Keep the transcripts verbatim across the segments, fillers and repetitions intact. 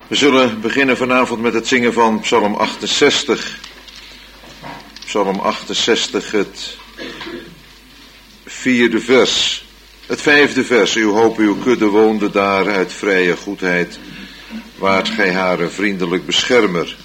We zullen beginnen vanavond met het zingen van Psalm achtenzestig. Psalm achtenzestig, het vierde vers. Het vijfde vers. Uw hoop, uw kudde woonde daar uit vrije goedheid. Waart gij haar een vriendelijk beschermer.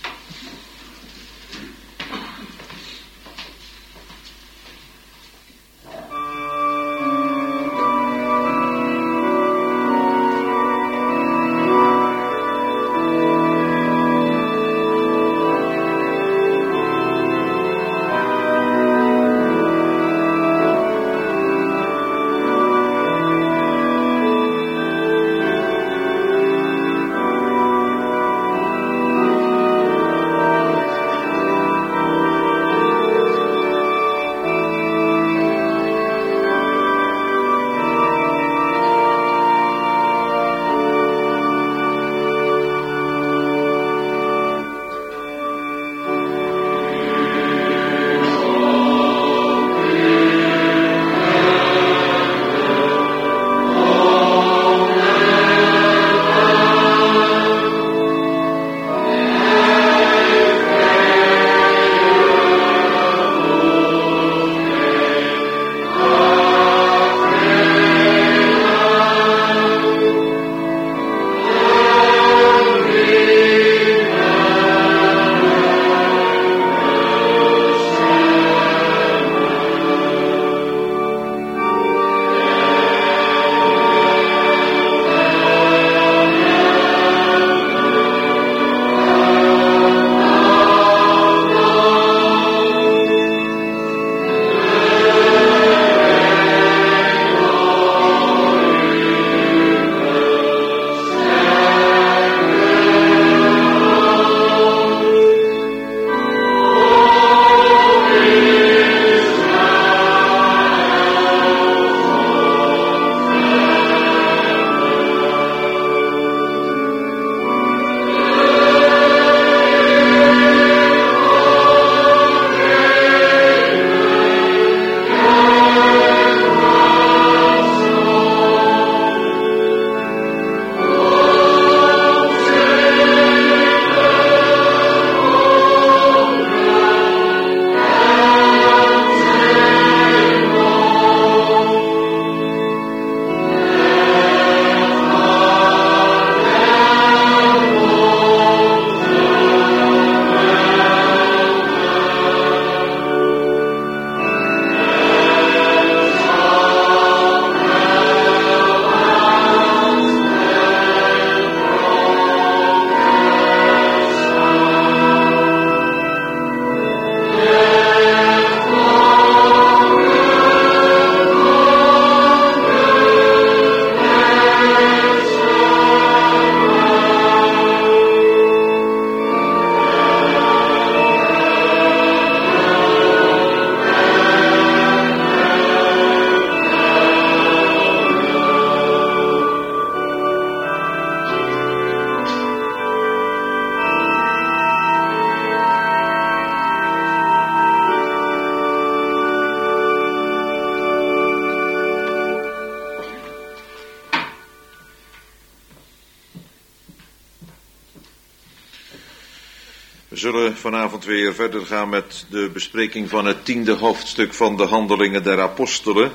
We zullen vanavond weer verder gaan met de bespreking van het tiende hoofdstuk van de Handelingen der Apostelen.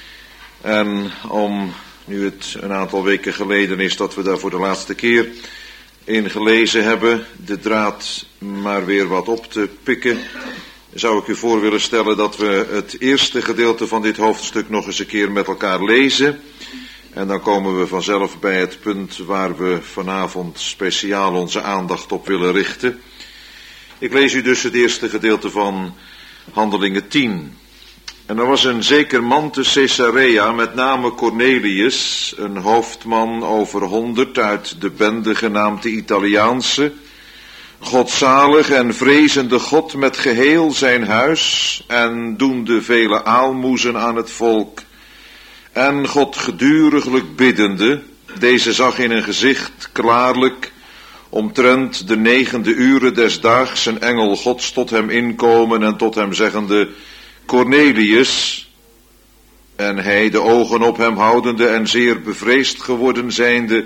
En om, nu het een aantal weken geleden is dat we daar voor de laatste keer in gelezen hebben, de draad maar weer wat op te pikken, zou ik u voor willen stellen dat we het eerste gedeelte van dit hoofdstuk nog eens een keer met elkaar lezen. En dan komen we vanzelf bij het punt waar we vanavond speciaal onze aandacht op willen richten. Ik lees u dus het eerste gedeelte van Handelingen tien. En er was een zeker man te Caesarea, met name Cornelius, een hoofdman over honderd uit de bende genaamd de Italiaanse, godzalig en vrezende God met geheel zijn huis en doende vele aalmoezen aan het volk. En God geduriglijk biddende, deze zag in een gezicht klaarlijk, omtrent de negende uren des daags een engel Gods tot hem inkomen en tot hem zeggende, Cornelius, en hij de ogen op hem houdende en zeer bevreesd geworden zijnde,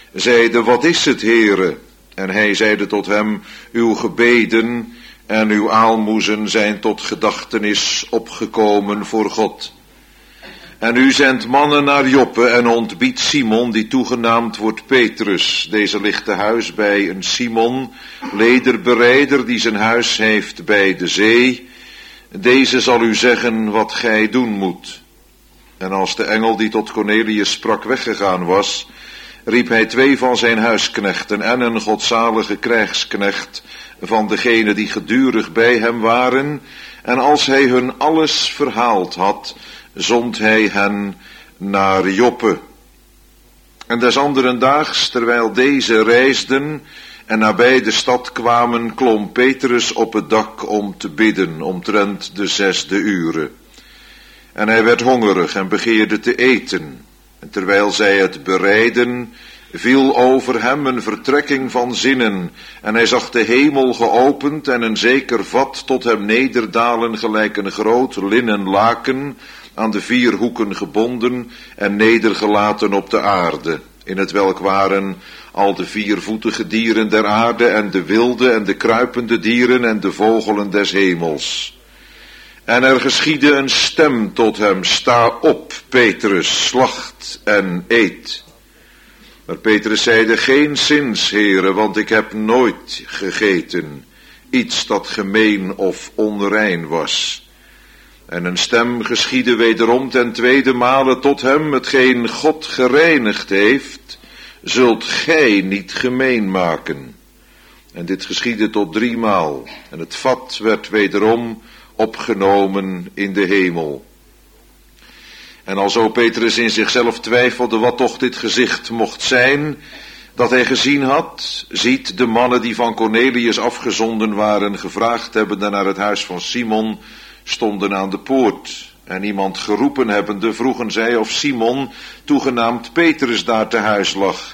zeide: wat is het, Heere? En hij zeide tot hem: uw gebeden en uw aalmoezen zijn tot gedachtenis opgekomen voor God. En u zendt mannen naar Joppe en ontbiedt Simon, die toegenaamd wordt Petrus. Deze ligt te huis bij een Simon, lederbereider, die zijn huis heeft bij de zee. Deze zal u zeggen wat gij doen moet. En als de engel die tot Cornelius sprak weggegaan was, riep hij twee van zijn huisknechten en een godzalige krijgsknecht van degenen die gedurig bij hem waren. En als hij hun alles verhaald had, zond hij hen naar Joppe. En des anderen daags, terwijl deze reisden en nabij de stad kwamen, klom Petrus op het dak om te bidden, omtrent de zesde uren. En hij werd hongerig en begeerde te eten. En terwijl zij het bereidden, viel over hem een vertrekking van zinnen, en hij zag de hemel geopend en een zeker vat tot hem nederdalen gelijk een groot linnen laken, aan de vier hoeken gebonden en nedergelaten op de aarde, in het welk waren al de viervoetige dieren der aarde en de wilde en de kruipende dieren en de vogelen des hemels. En er geschiedde een stem tot hem: sta op, Petrus, slacht en eet. Maar Petrus zeide: geenszins, Heere, want ik heb nooit gegeten iets dat gemeen of onrein was. En een stem geschiedde wederom ten tweede male tot hem: hetgeen God gereinigd heeft, zult gij niet gemeen maken. En dit geschiedde tot driemaal, en het vat werd wederom opgenomen in de hemel. En alzo Petrus in zichzelf twijfelde wat toch dit gezicht mocht zijn, dat hij gezien had, ziet de mannen die van Cornelius afgezonden waren, gevraagd hebbende naar het huis van Simon, stonden aan de poort. En iemand geroepen hebbende, vroegen zij of Simon, toegenaamd Petrus, daar te huis lag.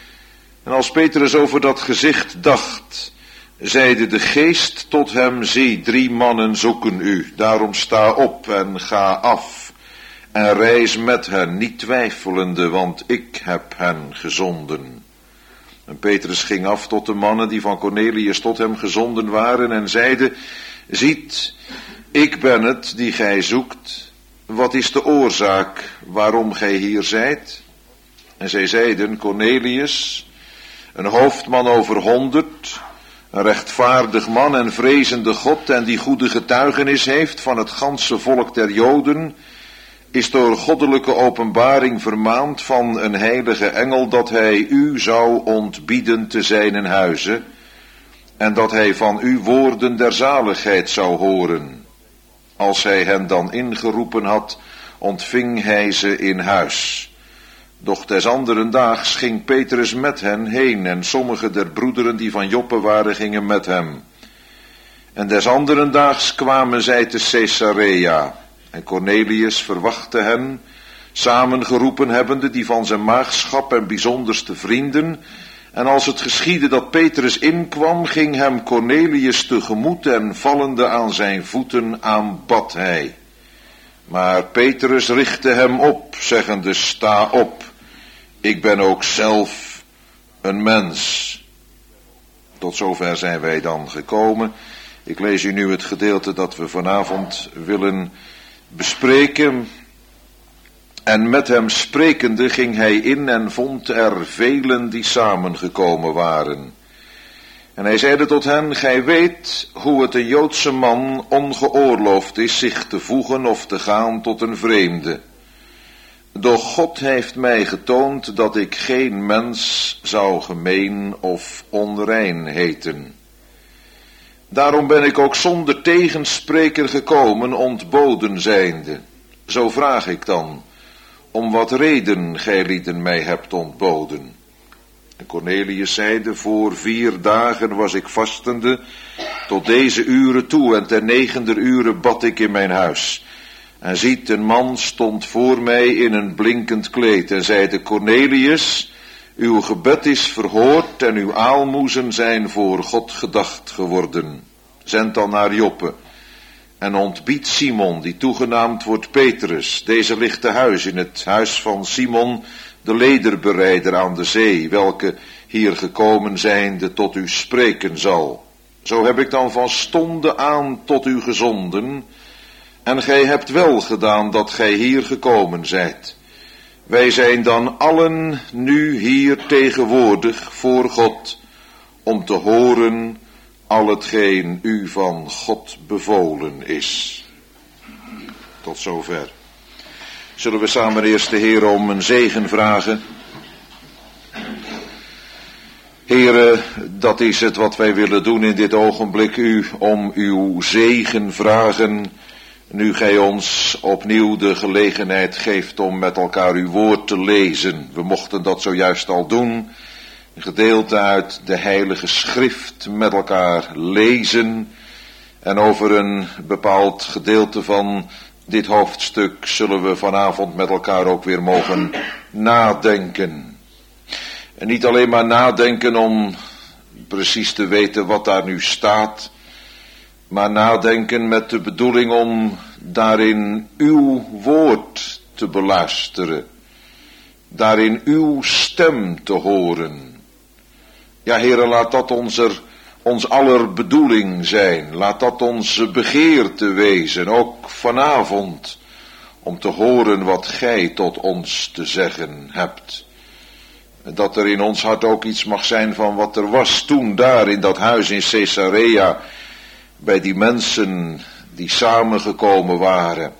En als Petrus over dat gezicht dacht, zeide de geest tot hem: zie, drie mannen zoeken u, daarom sta op en ga af en reis met hen, niet twijfelende, want ik heb hen gezonden. En Petrus ging af tot de mannen die van Cornelius tot hem gezonden waren en zeide: ziet, ik ben het die gij zoekt. Wat is de oorzaak waarom gij hier zijt? En zij zeiden: Cornelius, een hoofdman over honderd, een rechtvaardig man en vrezende God, en die goede getuigenis heeft van het ganse volk der Joden, is door goddelijke openbaring vermaand van een heilige engel dat hij u zou ontbieden te zijnen huize, en dat hij van u woorden der zaligheid zou horen. Als hij hen dan ingeroepen had, ontving hij ze in huis. Doch des anderen daags ging Petrus met hen heen, en sommige der broederen die van Joppe waren, gingen met hem. En des anderen daags kwamen zij te Caesarea, en Cornelius verwachtte hen, samengeroepen hebbende die van zijn maagschap en bijzonderste vrienden. En als het geschiedde dat Petrus inkwam, ging hem Cornelius tegemoet, en vallende aan zijn voeten aanbad hij. Maar Petrus richtte hem op, zeggende: sta op, ik ben ook zelf een mens. Tot zover zijn wij dan gekomen. Ik lees u nu het gedeelte dat we vanavond willen bespreken. En met hem sprekende ging hij in en vond er velen die samengekomen waren. En hij zeide tot hen: gij weet hoe het een Joodse man ongeoorloofd is zich te voegen of te gaan tot een vreemde. Doch God heeft mij getoond dat ik geen mens zou gemeen of onrein heten. Daarom ben ik ook zonder tegenspreker gekomen, ontboden zijnde. Zo vraag ik dan: om wat reden gij lieden mij hebt ontboden? En Cornelius zeide: voor vier dagen was ik vastende tot deze uren toe, en ter negender uren bad ik in mijn huis. En ziet, een man stond voor mij in een blinkend kleed en zeide: Cornelius, uw gebed is verhoord en uw aalmoezen zijn voor God gedacht geworden. Zend dan naar Joppe en ontbiedt Simon, die toegenaamd wordt Petrus. Deze ligt te huis in het huis van Simon, de lederbereider aan de zee, welke hier gekomen zijnde tot u spreken zal. Zo heb ik dan van stonde aan tot u gezonden, en gij hebt wel gedaan dat gij hier gekomen zijt. Wij zijn dan allen nu hier tegenwoordig voor God, om te horen al hetgeen u van God bevolen is. Tot zover. Zullen we samen eerst de Heer om een zegen vragen? Heere, dat is het wat wij willen doen in dit ogenblik, u om uw zegen vragen, nu gij ons opnieuw de gelegenheid geeft om met elkaar uw woord te lezen. We mochten dat zojuist al doen, een gedeelte uit de Heilige Schrift met elkaar lezen, en over een bepaald gedeelte van dit hoofdstuk zullen we vanavond met elkaar ook weer mogen nadenken. En niet alleen maar nadenken om precies te weten wat daar nu staat, maar nadenken met de bedoeling om daarin uw woord te beluisteren, daarin uw stem te horen. Ja, Heere, laat dat onze, ons aller bedoeling zijn, laat dat onze begeerte wezen, ook vanavond, om te horen wat gij tot ons te zeggen hebt. Dat er in ons hart ook iets mag zijn van wat er was toen daar in dat huis in Caesarea, bij die mensen die samengekomen waren,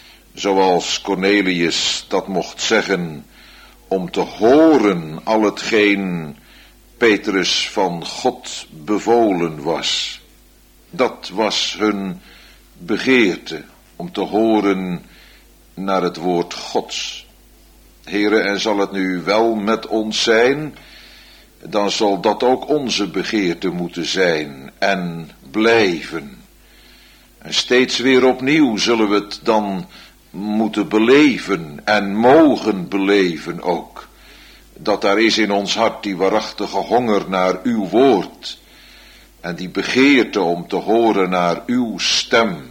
zoals Cornelius dat mocht zeggen, om te horen al hetgeen Petrus van God bevolen was. Dat was hun begeerte, om te horen naar het woord Gods. Heere, en zal het nu wel met ons zijn, dan zal dat ook onze begeerte moeten zijn en blijven. En steeds weer opnieuw zullen we het dan moeten beleven en mogen beleven ook. Dat daar is in ons hart die waarachtige honger naar uw woord. En die begeerte om te horen naar uw stem.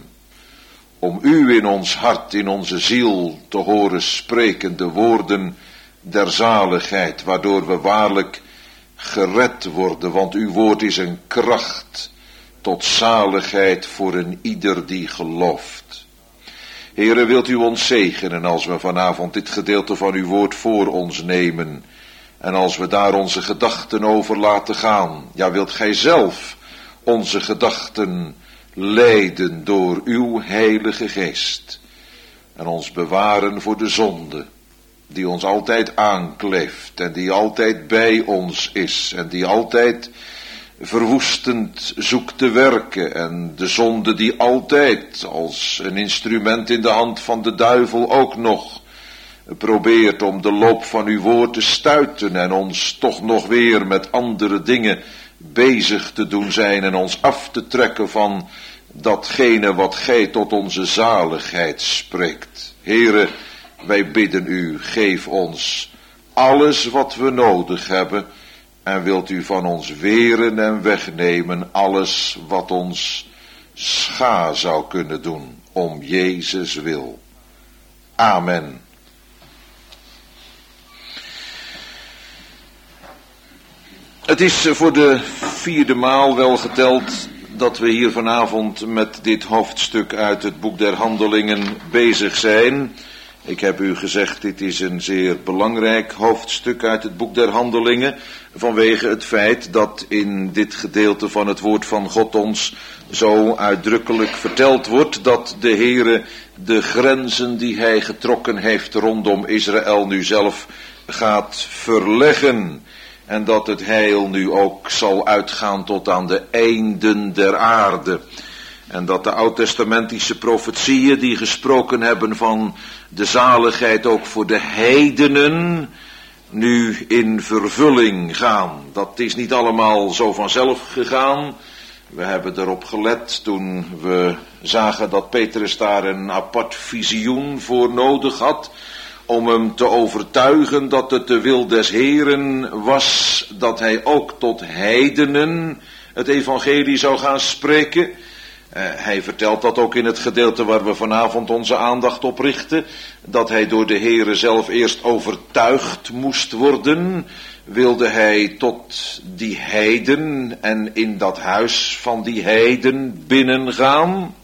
Om u in ons hart, in onze ziel te horen spreken de woorden der zaligheid. Waardoor we waarlijk gered worden. Want uw woord is een kracht tot zaligheid voor een ieder die gelooft. Heere, wilt u ons zegenen als we vanavond dit gedeelte van uw woord voor ons nemen. En als we daar onze gedachten over laten gaan. Ja, wilt gij zelf onze gedachten leiden door uw heilige geest. En ons bewaren voor de zonde, die ons altijd aankleeft en die altijd bij ons is. En die altijd verwoestend zoekt te werken. En de zonde die altijd als een instrument in de hand van de duivel ook nog probeert om de loop van uw woord te stuiten en ons toch nog weer met andere dingen bezig te doen zijn en ons af te trekken van datgene wat gij tot onze zaligheid spreekt. Heere, wij bidden u, geef ons alles wat we nodig hebben en wilt u van ons weren en wegnemen alles wat ons scha zou kunnen doen, om Jezus wil. Amen. Het is voor de vierde maal wel geteld dat we hier vanavond met dit hoofdstuk uit het boek der Handelingen bezig zijn. Ik heb u gezegd, dit is een zeer belangrijk hoofdstuk uit het boek der Handelingen, vanwege het feit dat in dit gedeelte van het woord van God ons zo uitdrukkelijk verteld wordt dat de Heere de grenzen die hij getrokken heeft rondom Israël nu zelf gaat verleggen. En dat het heil nu ook zal uitgaan tot aan de einden der aarde. En dat de oud-testamentische profetieën die gesproken hebben van de zaligheid ook voor de heidenen nu in vervulling gaan. Dat is niet allemaal zo vanzelf gegaan. We hebben erop gelet toen we zagen dat Petrus daar een apart visioen voor nodig had, om hem te overtuigen dat het de wil des Heeren was, dat hij ook tot heidenen het evangelie zou gaan spreken. Uh, hij vertelt dat ook in het gedeelte waar we vanavond onze aandacht op richten, dat hij door de Heere zelf eerst overtuigd moest worden, wilde hij tot die heiden en in dat huis van die heiden binnengaan.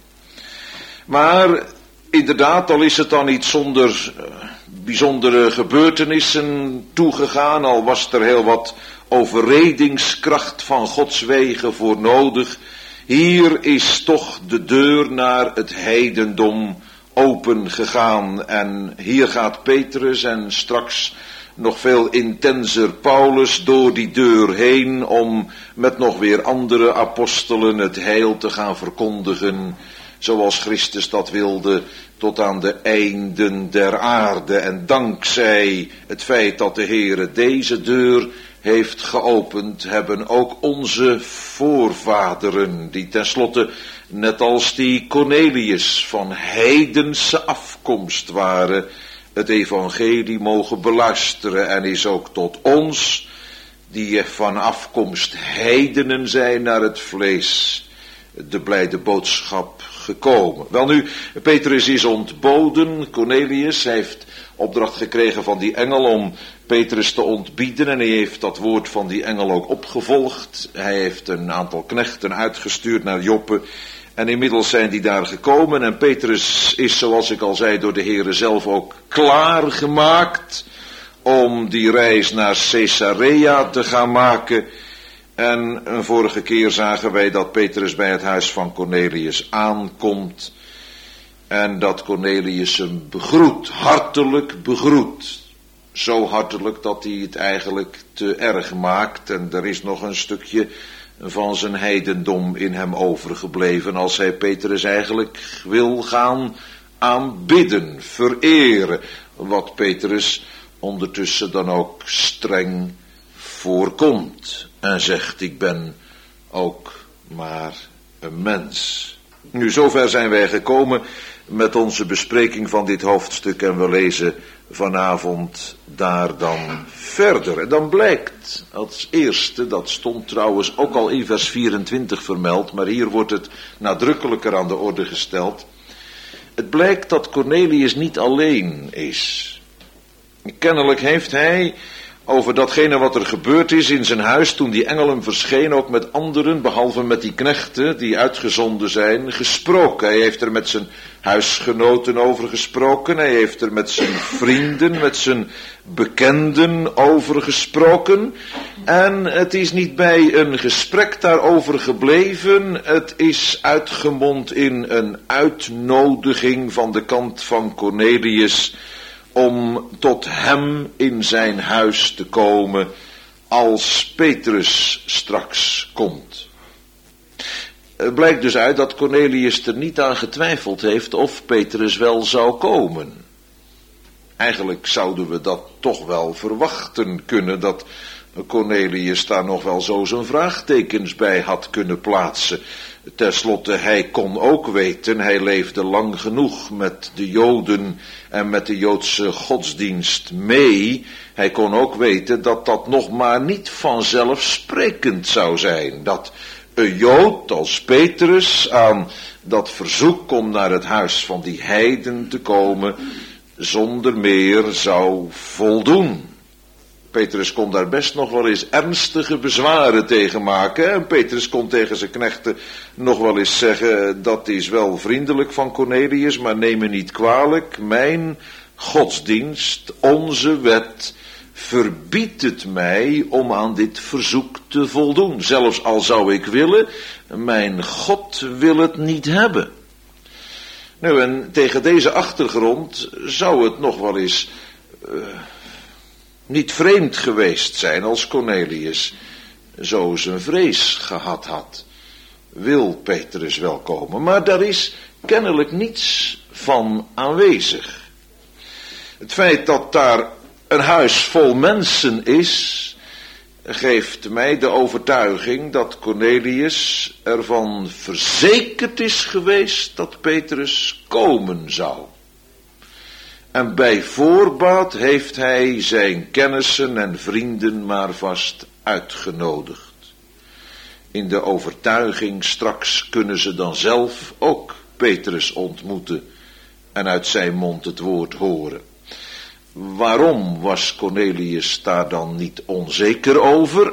Maar inderdaad, al is het dan niet zonder uh, bijzondere gebeurtenissen toegegaan, al was er heel wat overredingskracht van Gods wegen voor nodig, hier is toch de deur naar het heidendom open gegaan. En hier gaat Petrus en straks nog veel intenser Paulus door die deur heen om met nog weer andere apostelen het heil te gaan verkondigen, zoals Christus dat wilde, tot aan de einden der aarde. En dankzij het feit dat de Heere deze deur heeft geopend, hebben ook onze voorvaderen, die tenslotte net als die Cornelius van heidense afkomst waren, het evangelie mogen beluisteren, en is ook tot ons, die van afkomst heidenen zijn naar het vlees, de blijde boodschap gekomen. Welnu, Petrus is ontboden, Cornelius heeft opdracht gekregen van die engel om Petrus te ontbieden, en hij heeft dat woord van die engel ook opgevolgd. Hij heeft een aantal knechten uitgestuurd naar Joppe, en inmiddels zijn die daar gekomen, en Petrus is, zoals ik al zei, door de Heere zelf ook klaargemaakt om die reis naar Caesarea te gaan maken. En een vorige keer zagen wij dat Petrus bij het huis van Cornelius aankomt en dat Cornelius hem begroet, hartelijk begroet. Zo hartelijk dat hij het eigenlijk te erg maakt, en er is nog een stukje van zijn heidendom in hem overgebleven als hij Petrus eigenlijk wil gaan aanbidden, vereren, wat Petrus ondertussen dan ook streng voorkomt en zegt: ik ben ook maar een mens. Nu, zover zijn wij gekomen met onze bespreking van dit hoofdstuk, en we lezen vanavond daar dan verder. En dan blijkt als eerste, dat stond trouwens ook al in vers vierentwintig vermeld, maar hier wordt het nadrukkelijker aan de orde gesteld. Het blijkt dat Cornelius niet alleen is. Kennelijk heeft hij over datgene wat er gebeurd is in zijn huis toen die engel hem verscheen, ook met anderen, behalve met die knechten die uitgezonden zijn, gesproken. Hij heeft er met zijn huisgenoten over gesproken, hij heeft er met zijn vrienden, met zijn bekenden over gesproken. En het is niet bij een gesprek daarover gebleven, het is uitgemond in een uitnodiging van de kant van Cornelius om tot hem in zijn huis te komen als Petrus straks komt. Het blijkt dus uit dat Cornelius er niet aan getwijfeld heeft of Petrus wel zou komen. Eigenlijk zouden we dat toch wel verwachten kunnen, dat Cornelius daar nog wel zo zijn vraagtekens bij had kunnen plaatsen. Ten slotte, hij kon ook weten, hij leefde lang genoeg met de Joden en met de Joodse godsdienst mee. Hij kon ook weten dat dat nog maar niet vanzelfsprekend zou zijn. Dat een Jood als Petrus aan dat verzoek om naar het huis van die heiden te komen zonder meer zou voldoen. Petrus kon daar best nog wel eens ernstige bezwaren tegen maken. En Petrus kon tegen zijn knechten nog wel eens zeggen: dat is wel vriendelijk van Cornelius, maar neem me niet kwalijk. Mijn godsdienst, onze wet, verbiedt het mij om aan dit verzoek te voldoen. Zelfs al zou ik willen, mijn God wil het niet hebben. Nou, en tegen deze achtergrond zou het nog wel eens Uh, niet vreemd geweest zijn als Cornelius zo zijn vrees gehad had. Wil Petrus wel komen? Maar daar is kennelijk niets van aanwezig. Het feit dat daar een huis vol mensen is, geeft mij de overtuiging dat Cornelius ervan verzekerd is geweest dat Petrus komen zou. En bij voorbaat heeft hij zijn kennissen en vrienden maar vast uitgenodigd. in de overtuiging, straks kunnen ze dan zelf ook Petrus ontmoeten en uit zijn mond het woord horen. Waarom was Cornelius daar dan niet onzeker over?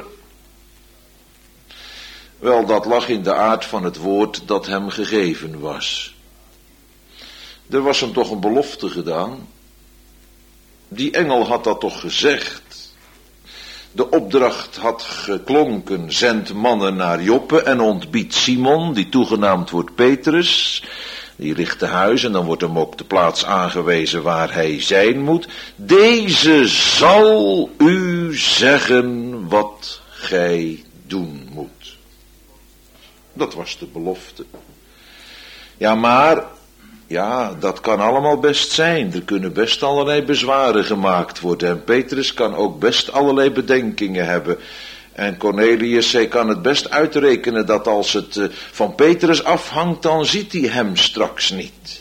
Wel, dat lag in de aard van het woord dat hem gegeven was. Er was hem toch een belofte gedaan. Die engel had dat toch gezegd. De opdracht had geklonken, zend mannen naar Joppe en ontbiedt Simon, die toegenaamd wordt Petrus. Die ligt te huis en dan wordt hem ook de plaats aangewezen waar hij zijn moet. Deze zal u zeggen wat gij doen moet. Dat was de belofte. Ja, maar, ja, dat kan allemaal best zijn. Er kunnen best allerlei bezwaren gemaakt worden. En Petrus kan ook best allerlei bedenkingen hebben. En Cornelius, hij kan het best uitrekenen dat als het van Petrus afhangt, dan ziet hij hem straks niet.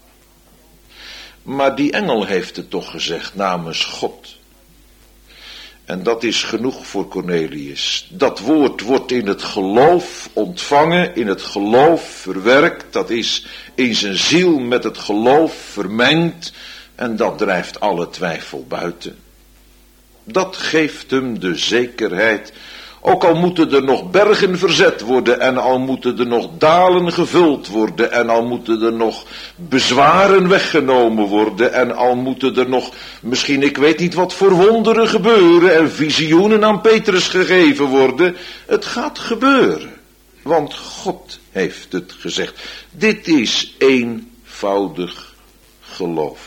Maar die engel heeft het toch gezegd namens God. En dat is genoeg voor Cornelius. Dat woord wordt in het geloof ontvangen, in het geloof verwerkt. Dat is in zijn ziel met het geloof vermengd. En dat drijft alle twijfel buiten. Dat geeft hem de zekerheid. Ook al moeten er nog bergen verzet worden en al moeten er nog dalen gevuld worden en al moeten er nog bezwaren weggenomen worden en al moeten er nog, misschien ik weet niet wat voor wonderen gebeuren en visioenen aan Petrus gegeven worden. Het gaat gebeuren, want God heeft het gezegd. Dit is eenvoudig geloof.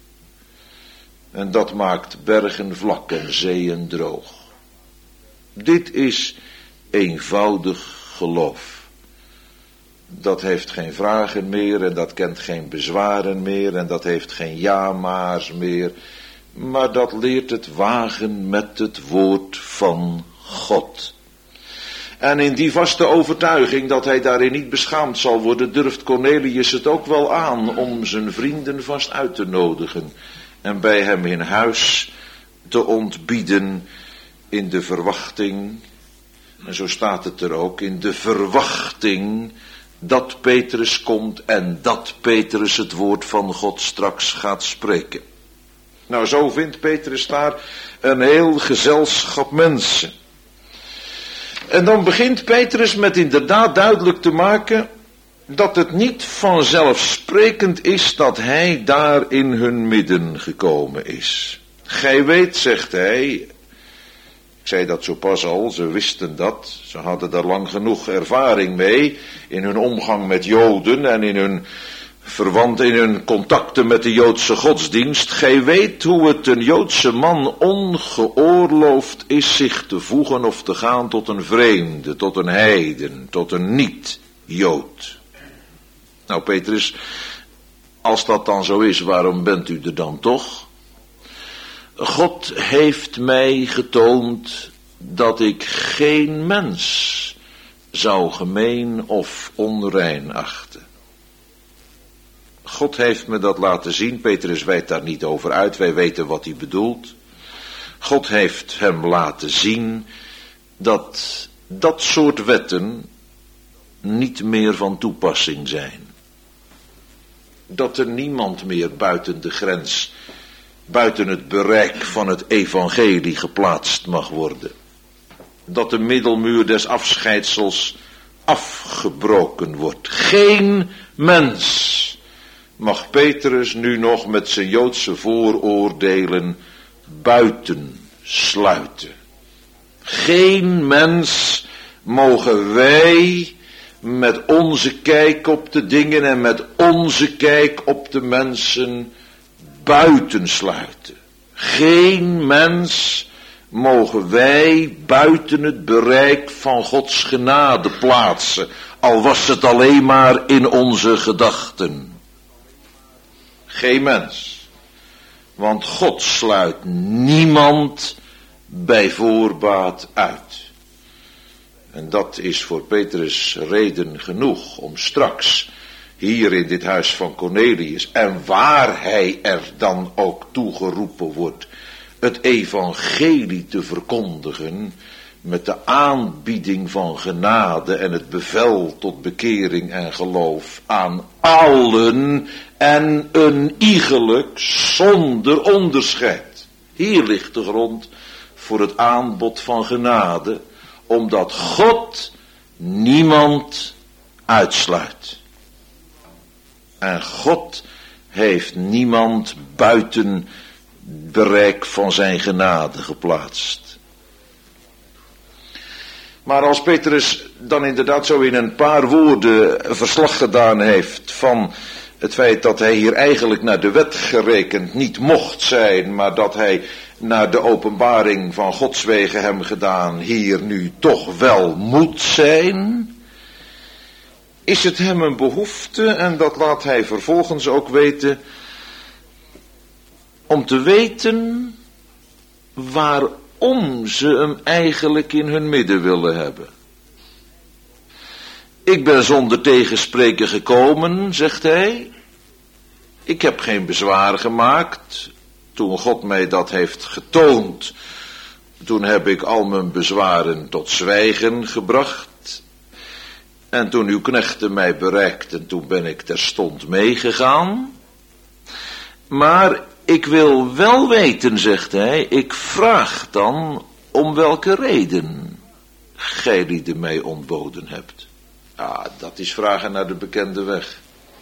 En dat maakt bergen vlak en zeeën droog. Dit is eenvoudig geloof. Dat heeft geen vragen meer en dat kent geen bezwaren meer en dat heeft geen ja-maars meer. Maar dat leert het wagen met het woord van God. En in die vaste overtuiging dat hij daarin niet beschaamd zal worden, durft Cornelius het ook wel aan om zijn vrienden vast uit te nodigen. En bij hem in huis te ontbieden in de verwachting, en zo staat het er ook, in de verwachting dat Petrus komt en dat Petrus het woord van God straks gaat spreken. Nou, zo vindt Petrus daar een heel gezelschap mensen. En dan begint Petrus met inderdaad duidelijk te maken dat het niet vanzelfsprekend is dat hij daar in hun midden gekomen is. Gij weet, zegt hij, ik zei dat zo pas al, ze wisten dat, ze hadden daar lang genoeg ervaring mee in hun omgang met Joden en in hun verwant in hun contacten met de Joodse godsdienst. Gij weet hoe het een Joodse man ongeoorloofd is zich te voegen of te gaan tot een vreemde, tot een heiden, tot een niet-Jood. Nou, Petrus, als dat dan zo is, waarom bent u er dan toch? God heeft mij getoond dat ik geen mens zou gemeen of onrein achten. God heeft me dat laten zien. Petrus wijdt daar niet over uit. Wij weten wat hij bedoelt. God heeft hem laten zien dat dat soort wetten niet meer van toepassing zijn. Dat er niemand meer buiten de grens, buiten het bereik van het evangelie geplaatst mag worden. Dat de middelmuur des afscheidsels afgebroken wordt. Geen mens mag Petrus nu nog met zijn Joodse vooroordelen buiten sluiten. Geen mens mogen wij met onze kijk op de dingen en met onze kijk op de mensen buitensluiten. Geen mens mogen wij buiten het bereik van Gods genade plaatsen, al was het alleen maar in onze gedachten. Geen mens, want God sluit niemand bij voorbaat uit. En dat is voor Petrus reden genoeg om straks hier in dit huis van Cornelius, en waar hij er dan ook toegeroepen wordt, het evangelie te verkondigen, met de aanbieding van genade en het bevel tot bekering en geloof aan allen en een iegelijk zonder onderscheid. Hier ligt de grond voor het aanbod van genade, omdat God niemand uitsluit. En God heeft niemand buiten bereik van zijn genade geplaatst. Maar als Petrus dan inderdaad zo in een paar woorden verslag gedaan heeft van het feit dat hij hier eigenlijk naar de wet gerekend niet mocht zijn, maar dat hij naar de openbaring van Gods wegen hem gedaan hier nu toch wel moet zijn, is het hem een behoefte, en dat laat hij vervolgens ook weten, om te weten waarom ze hem eigenlijk in hun midden willen hebben. Ik ben zonder tegenspreken gekomen, zegt hij. Ik heb geen bezwaar gemaakt. Toen God mij dat heeft getoond, toen heb ik al mijn bezwaren tot zwijgen gebracht. En toen uw knechten mij bereikten, toen ben ik terstond meegegaan. Maar ik wil wel weten, zegt hij, ik vraag dan om welke reden gij lieden mij ontboden hebt. Ja, dat is vragen naar de bekende weg.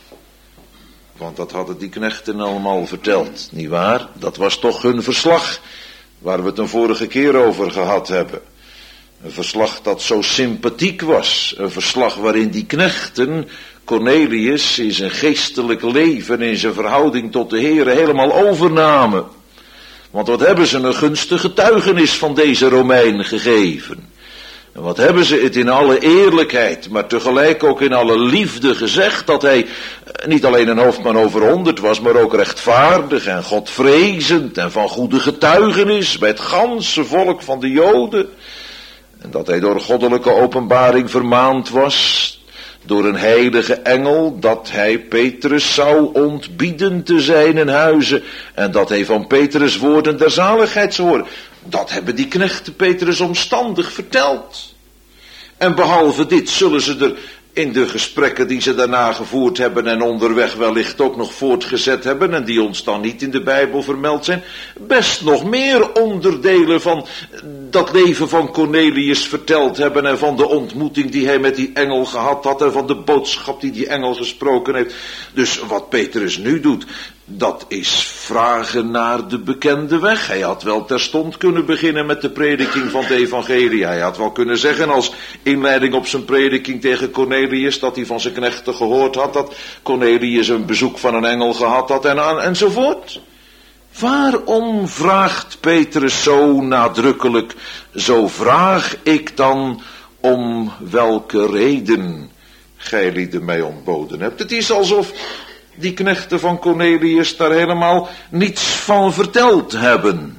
Want dat hadden die knechten allemaal verteld, nietwaar? Dat was toch hun verslag, waar we het een vorige keer over gehad hebben. Een verslag dat zo sympathiek was. Een verslag waarin die knechten Cornelius in zijn geestelijk leven, in zijn verhouding tot de Heere helemaal overnamen. Want wat hebben ze een gunstige getuigenis van deze Romein gegeven. En wat hebben ze het in alle eerlijkheid, maar tegelijk ook in alle liefde gezegd, dat hij niet alleen een hoofdman over honderd was, maar ook rechtvaardig en godvrezend en van goede getuigenis bij het ganse volk van de Joden. En dat hij door goddelijke openbaring vermaand was, door een heilige engel, dat hij Petrus zou ontbieden te zijn in huizen, en dat hij van Petrus woorden der zaligheid zou horen. Dat hebben die knechten Petrus omstandig verteld. En behalve dit zullen ze er in de gesprekken die ze daarna gevoerd hebben en onderweg wellicht ook nog voortgezet hebben, en die ons dan niet in de Bijbel vermeld zijn, best nog meer onderdelen van dat leven van Cornelius verteld hebben, en van de ontmoeting die hij met die engel gehad had, en van de boodschap die die engel gesproken heeft. Dus wat Petrus nu doet, dat is vragen naar de bekende weg. Hij had wel terstond kunnen beginnen met de prediking van het evangelie. Hij had wel kunnen zeggen als inleiding op zijn prediking tegen Cornelius, dat hij van zijn knechten gehoord had, dat Cornelius een bezoek van een engel gehad had, en, enzovoort. Waarom vraagt Petrus zo nadrukkelijk, zo vraag ik dan om welke reden gij lieden mij ontboden hebt? Het is alsof die knechten van Cornelius daar helemaal niets van verteld hebben.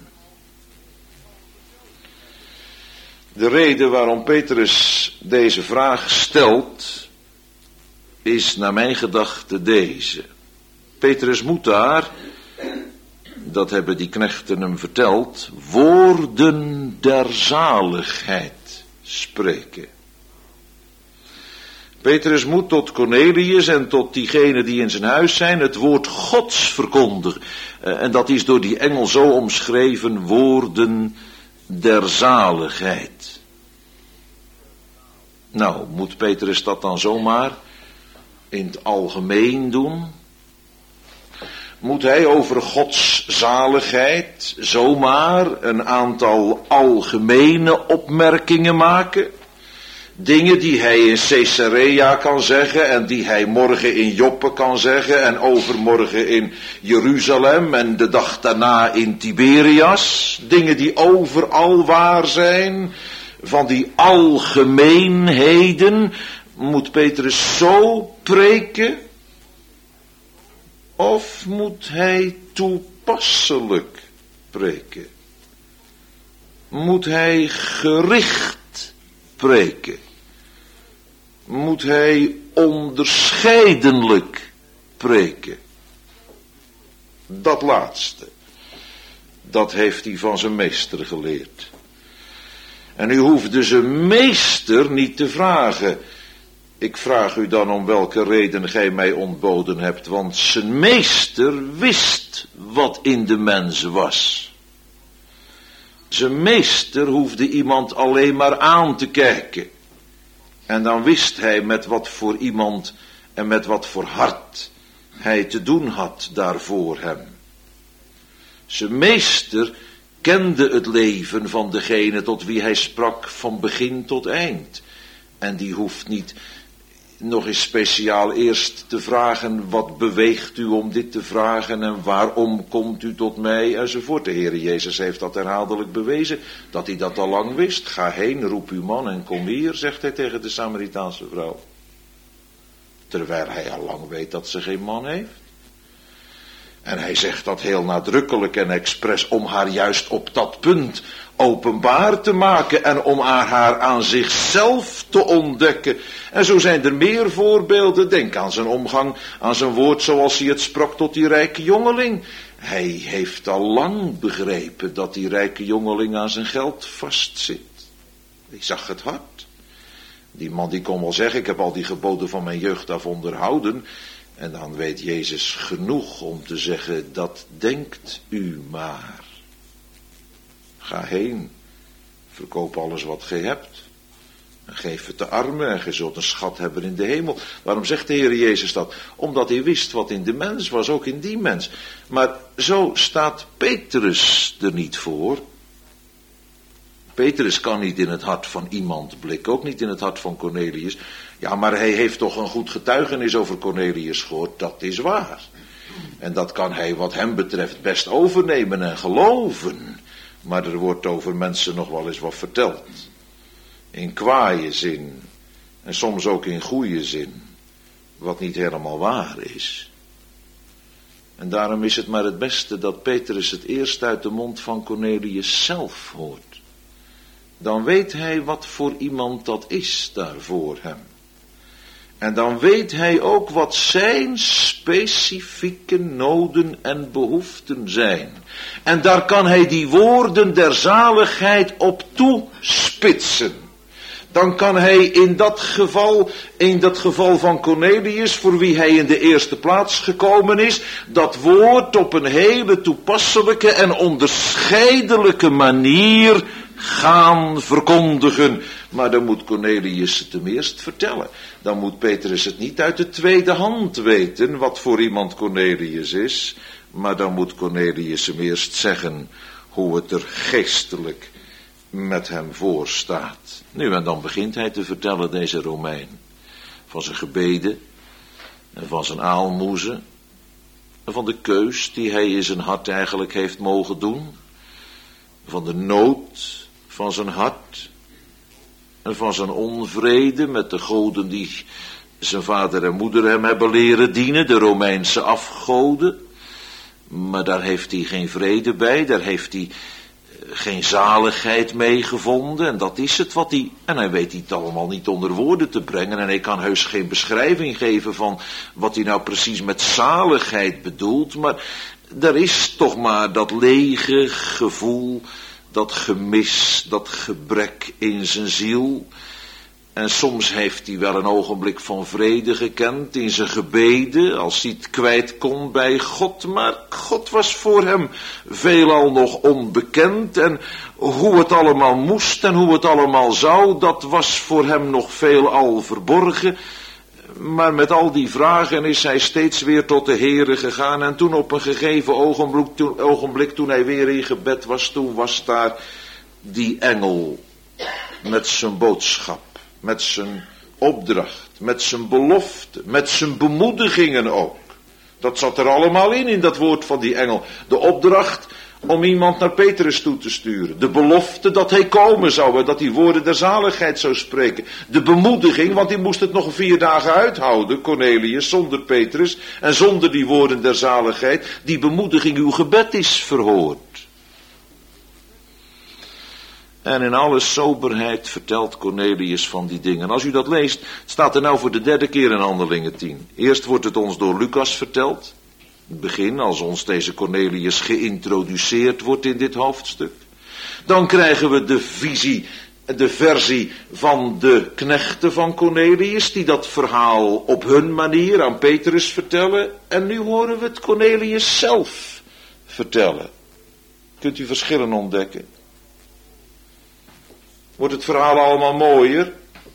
De reden waarom Petrus deze vraag stelt, is naar mijn gedachte deze. Petrus moet daar, dat hebben die knechten hem verteld, woorden der zaligheid spreken. Petrus moet tot Cornelius en tot diegenen die in zijn huis zijn het woord Gods verkondigen. En dat is door die engel zo omschreven, woorden der zaligheid. Nou, moet Petrus dat dan zomaar in het algemeen doen? Moet hij over Gods zaligheid zomaar een aantal algemene opmerkingen maken? Dingen die hij in Caesarea kan zeggen en die hij morgen in Joppe kan zeggen en overmorgen in Jeruzalem en de dag daarna in Tiberias. Dingen die overal waar zijn, van die algemeenheden. Moet Petrus zo preken? Of moet hij toepasselijk preken? Moet hij gericht preken? Moet hij onderscheidelijk preken? Dat laatste, dat heeft hij van zijn meester geleerd. En u hoefde zijn meester niet te vragen. Ik vraag u dan om welke reden gij mij ontboden hebt, want zijn meester wist wat in de mens was. Zijn meester hoefde iemand alleen maar aan te kijken. En dan wist hij met wat voor iemand en met wat voor hart hij te doen had daarvoor hem. Zijn meester kende het leven van degene tot wie hij sprak van begin tot eind. En die hoeft niet nog eens speciaal eerst te vragen, wat beweegt u om dit te vragen en waarom komt u tot mij enzovoort. De Heer Jezus heeft dat herhaaldelijk bewezen, dat hij dat al lang wist. Ga heen, roep uw man en kom hier, zegt hij tegen de Samaritaanse vrouw. Terwijl hij al lang weet dat ze geen man heeft. En hij zegt dat heel nadrukkelijk en expres om haar juist op dat punt openbaar te maken en om haar aan zichzelf te ontdekken. En zo zijn er meer voorbeelden. Denk aan zijn omgang, aan zijn woord zoals hij het sprak tot die rijke jongeling. Hij heeft al lang begrepen dat die rijke jongeling aan zijn geld vastzit. Hij zag het hart. Die man die kon wel zeggen, ik heb al die geboden van mijn jeugd af onderhouden. En dan weet Jezus genoeg om te zeggen, dat denkt u maar. Ga heen, verkoop alles wat gij hebt. En geef het de armen en gij zult een schat hebben in de hemel. Waarom zegt de Heer Jezus dat? Omdat hij wist wat in de mens was, ook in die mens. Maar zo staat Petrus er niet voor. Petrus kan niet in het hart van iemand blikken, ook niet in het hart van Cornelius. Ja, maar hij heeft toch een goed getuigenis over Cornelius gehoord, dat is waar. En dat kan hij wat hem betreft best overnemen en geloven. Maar er wordt over mensen nog wel eens wat verteld. In kwaaie zin. En soms ook in goede zin. Wat niet helemaal waar is. En daarom is het maar het beste dat Petrus het eerst uit de mond van Cornelius zelf hoort. Dan weet hij wat voor iemand dat is daar voor hem. En dan weet hij ook wat zijn specifieke noden en behoeften zijn. En daar kan hij die woorden der zaligheid op toespitsen. Dan kan hij in dat geval, in dat geval van Cornelius, voor wie hij in de eerste plaats gekomen is, dat woord op een hele toepasselijke en onderscheidelijke manier gaan verkondigen. Maar dan moet Cornelius het hem eerst vertellen. Dan moet Petrus het niet uit de tweede hand weten wat voor iemand Cornelius is. Maar dan moet Cornelius hem eerst zeggen hoe het er geestelijk met hem voor staat. Nu en dan begint hij te vertellen, deze Romein, van zijn gebeden en van zijn aalmoezen en van de keus die hij in zijn hart eigenlijk heeft mogen doen, van de nood van zijn hart en van zijn onvrede met de goden die zijn vader en moeder hem hebben leren dienen, de Romeinse afgoden. Maar daar heeft hij geen vrede bij, daar heeft hij geen zaligheid mee gevonden. En dat is het wat hij, en hij weet het allemaal niet onder woorden te brengen. En hij kan heus geen beschrijving geven van wat hij nou precies met zaligheid bedoelt. Maar er is toch maar dat lege gevoel, dat gemis, dat gebrek in zijn ziel. En soms heeft hij wel een ogenblik van vrede gekend in zijn gebeden, als hij het kwijt kon bij God. Maar God was voor hem veelal nog onbekend. En hoe het allemaal moest en hoe het allemaal zou, dat was voor hem nog veelal verborgen. Maar met al die vragen is hij steeds weer tot de Heere gegaan. En toen op een gegeven ogenblik toen, ogenblik, toen hij weer in gebed was, toen was daar die engel met zijn boodschap, met zijn opdracht, met zijn belofte, met zijn bemoedigingen ook. Dat zat er allemaal in, in dat woord van die engel. De opdracht om iemand naar Petrus toe te sturen. De belofte dat hij komen zou en dat hij woorden der zaligheid zou spreken. De bemoediging, want hij moest het nog vier dagen uithouden, Cornelius, zonder Petrus en zonder die woorden der zaligheid. Die bemoediging, uw gebed is verhoord. En in alle soberheid vertelt Cornelius van die dingen. Als u dat leest, staat er nou voor de derde keer in Handelingen tien. Eerst wordt het ons door Lucas verteld. In het begin, als ons deze Cornelius geïntroduceerd wordt in dit hoofdstuk. Dan krijgen we de visie de versie van de knechten van Cornelius, die dat verhaal op hun manier aan Petrus vertellen. En nu horen we het Cornelius zelf vertellen. Kunt u verschillen ontdekken? Wordt het verhaal allemaal mooier?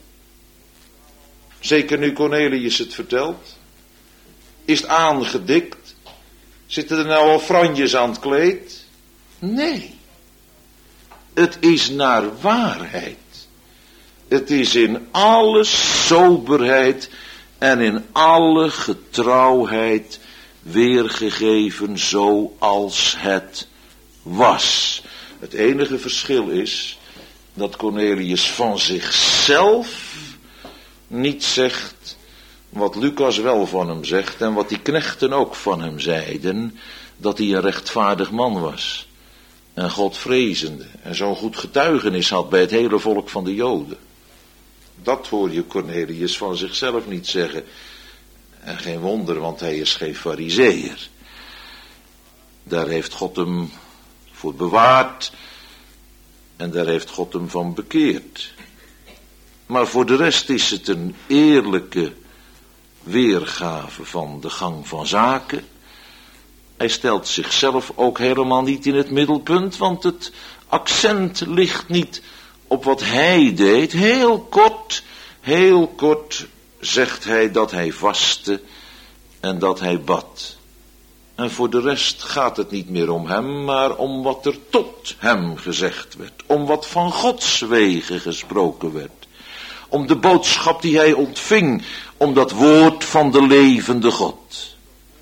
Zeker nu Cornelius het vertelt. Is het aangedikt? Zitten er nou al franjes aan het kleed? Nee. Het is naar waarheid. Het is in alle soberheid en in alle getrouwheid weergegeven zoals het was. Het enige verschil is dat Cornelius van zichzelf niet zegt wat Lucas wel van hem zegt en wat die knechten ook van hem zeiden, dat hij een rechtvaardig man was en Godvrezende en zo'n goed getuigenis had bij het hele volk van de Joden. Dat hoor je Cornelius van zichzelf niet zeggen. En geen wonder, want hij is geen Farizeeër. Daar heeft God hem voor bewaard en daar heeft God hem van bekeerd. Maar voor de rest is het een eerlijke weergave van de gang van zaken. Hij stelt zichzelf ook helemaal niet in het middelpunt, want het accent ligt niet op wat hij deed. Heel kort, heel kort zegt hij dat hij vastte en dat hij bad. En voor de rest gaat het niet meer om hem, maar om wat er tot hem gezegd werd. Om wat van Gods wegen gesproken werd. Om de boodschap die hij ontving, om dat woord van de levende God.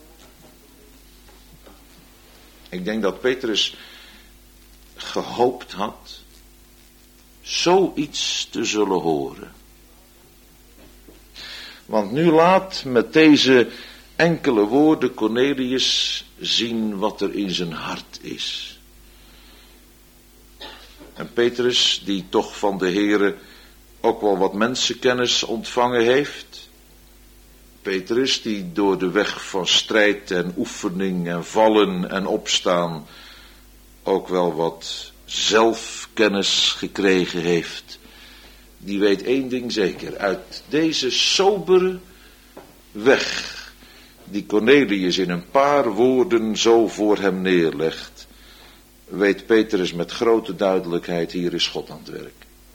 Ik denk dat Petrus gehoopt had zoiets te zullen horen. Want nu laat met deze enkele woorden Cornelius zien wat er in zijn hart is. En Petrus, die toch van de Heere ook wel wat mensenkennis ontvangen heeft. Petrus, die door de weg van strijd en oefening en vallen en opstaan ook wel wat zelfkennis gekregen heeft. Die weet één ding zeker. Uit deze sobere weg die Cornelius in een paar woorden zo voor hem neerlegt, weet Petrus met grote duidelijkheid, hier is God aan het werk.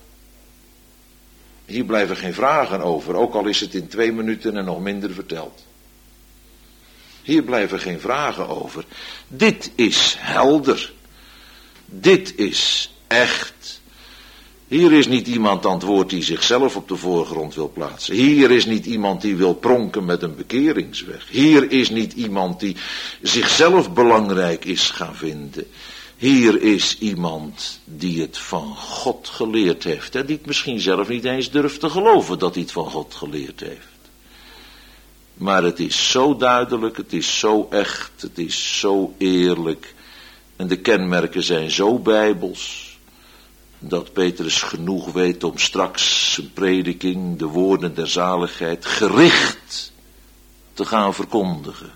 Hier blijven geen vragen over, ook al is het in twee minuten en nog minder verteld. Hier blijven geen vragen over. Dit is helder. Dit is echt. Hier is niet iemand aan het woord die zichzelf op de voorgrond wil plaatsen. Hier is niet iemand die wil pronken met een bekeringsweg. Hier is niet iemand die zichzelf belangrijk is gaan vinden. Hier is iemand die het van God geleerd heeft. En die het misschien zelf niet eens durft te geloven dat hij het van God geleerd heeft. Maar het is zo duidelijk, het is zo echt, het is zo eerlijk. En de kenmerken zijn zo bijbels, dat Petrus genoeg weet om straks zijn prediking, de woorden der zaligheid, gericht te gaan verkondigen.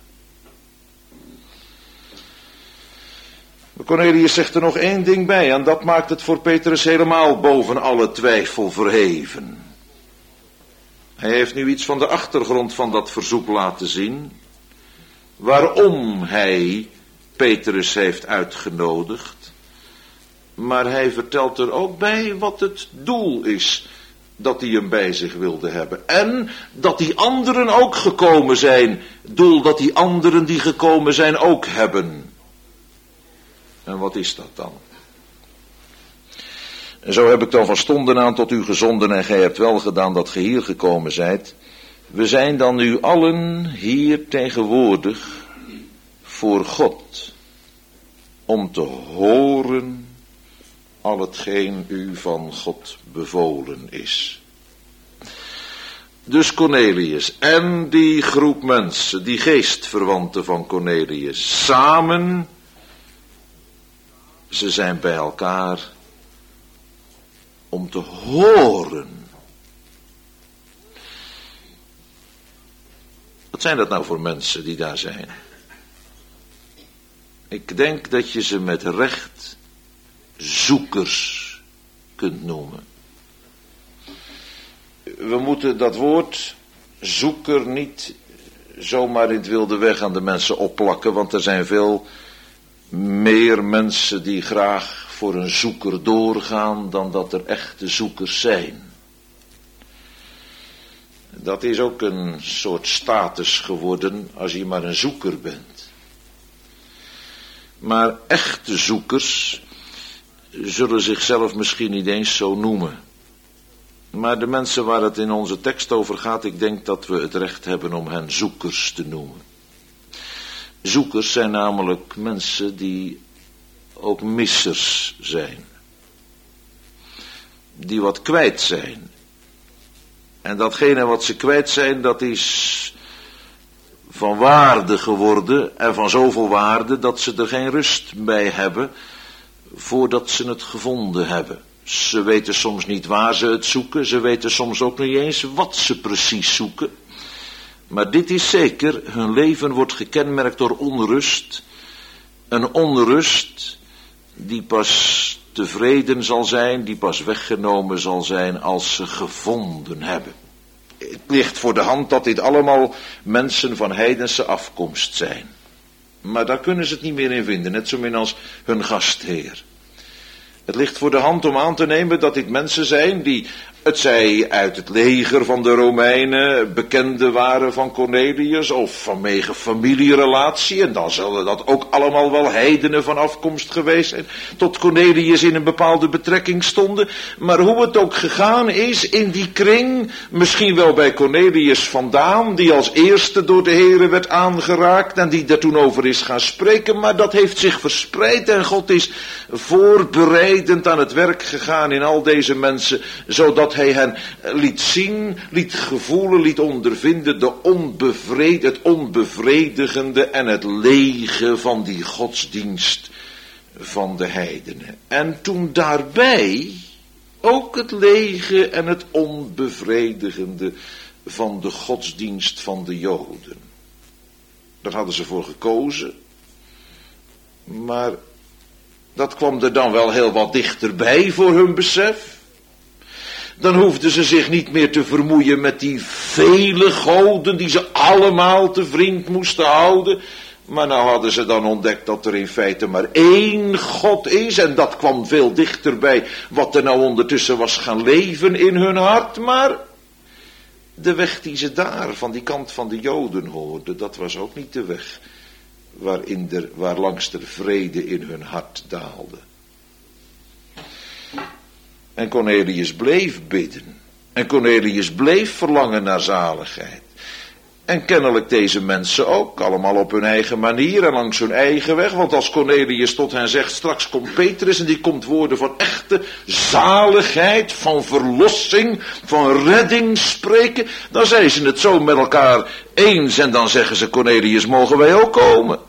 Cornelius zegt er nog één ding bij en dat maakt het voor Petrus helemaal boven alle twijfel verheven. Hij heeft nu iets van de achtergrond van dat verzoek laten zien, waarom hij Petrus heeft uitgenodigd. Maar hij vertelt er ook bij wat het doel is dat hij hem bij zich wilde hebben. En dat die anderen ook gekomen zijn. Doel dat die anderen die gekomen zijn ook hebben. En wat is dat dan? En zo heb ik dan van stonden aan tot u gezonden en gij hebt wel gedaan dat ge hier gekomen zijt. We zijn dan nu allen hier tegenwoordig voor God. Om te horen al hetgeen u van God bevolen is. Dus Cornelius en die groep mensen, die geestverwanten van Cornelius, samen, ze zijn bij elkaar om te horen. Wat zijn dat nou voor mensen die daar zijn? Ik denk dat je ze met recht zoekers kunt noemen. we moeten dat woord zoeker niet zomaar in het wilde weg aan de mensen opplakken, want er zijn veel meer mensen die graag voor een zoeker doorgaan dan dat er echte zoekers zijn. Dat is ook een soort status geworden als je maar een zoeker bent. Maar echte zoekers zullen zichzelf misschien niet eens zo noemen. Maar de mensen waar het in onze tekst over gaat, ik denk dat we het recht hebben om hen zoekers te noemen. Zoekers zijn namelijk mensen die ook missers zijn. Die wat kwijt zijn. En datgene wat ze kwijt zijn, dat is van waarde geworden en van zoveel waarde dat ze er geen rust bij hebben voordat ze het gevonden hebben. Ze weten soms niet waar ze het zoeken, ze weten soms ook niet eens wat ze precies zoeken. Maar dit is zeker, hun leven wordt gekenmerkt door onrust. Een onrust die pas tevreden zal zijn, die pas weggenomen zal zijn als ze gevonden hebben. Het ligt voor de hand dat dit allemaal mensen van heidense afkomst zijn. Maar daar kunnen ze het niet meer in vinden, net zo min als hun gastheer. Het ligt voor de hand om aan te nemen dat dit mensen zijn die, het zij uit het leger van de Romeinen, bekenden waren van Cornelius of vanwege familierelatie, en dan zullen dat ook allemaal wel heidenen van afkomst geweest zijn, tot Cornelius in een bepaalde betrekking stonden. Maar hoe het ook gegaan is in die kring, misschien wel bij Cornelius vandaan, die als eerste door de Here werd aangeraakt en die daar toen over is gaan spreken, maar dat heeft zich verspreid en God is voorbereidend aan het werk gegaan in al deze mensen, zodat hij hen liet zien, liet gevoelen, liet ondervinden de onbevred, het onbevredigende en het lege van die godsdienst van de heidenen. En toen daarbij ook het lege en het onbevredigende van de godsdienst van de Joden. Daar hadden ze voor gekozen, maar dat kwam er dan wel heel wat dichterbij voor hun besef. Dan hoefden ze zich niet meer te vermoeien met die vele goden die ze allemaal te vriend moesten houden. Maar nou hadden ze dan ontdekt dat er in feite maar één God is. En dat kwam veel dichterbij wat er nou ondertussen was gaan leven in hun hart. Maar de weg die ze daar van die kant van de Joden hoorden, dat was ook niet de weg waarin er, waar langs de vrede in hun hart daalde. En Cornelius bleef bidden. En Cornelius bleef verlangen naar zaligheid. En kennelijk deze mensen ook, allemaal op hun eigen manier en langs hun eigen weg. Want als Cornelius tot hen zegt, straks komt Petrus en die komt woorden van echte zaligheid, van verlossing, van redding spreken. Dan zijn ze het zo met elkaar eens en dan zeggen ze, Cornelius, mogen wij ook komen.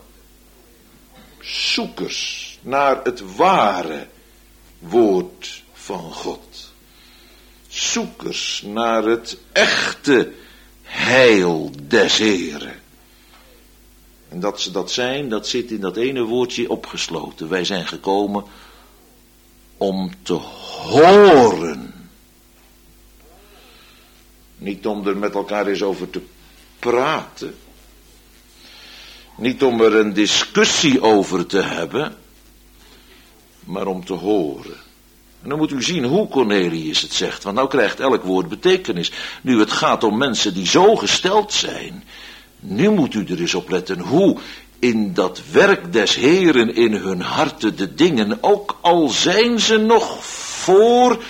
Zoekers naar het ware woord van God. Zoekers naar het echte heil des Heren. En dat ze dat zijn, dat zit in dat ene woordje opgesloten. Wij zijn gekomen om te horen. Niet om er met elkaar eens over te praten. Niet om er een discussie over te hebben. Maar om te horen. En dan moet u zien hoe Cornelius het zegt, want nou krijgt elk woord betekenis. Nu het gaat om mensen die zo gesteld zijn, nu moet u er eens op letten hoe in dat werk des Heren in hun harten de dingen, ook al zijn ze nog voor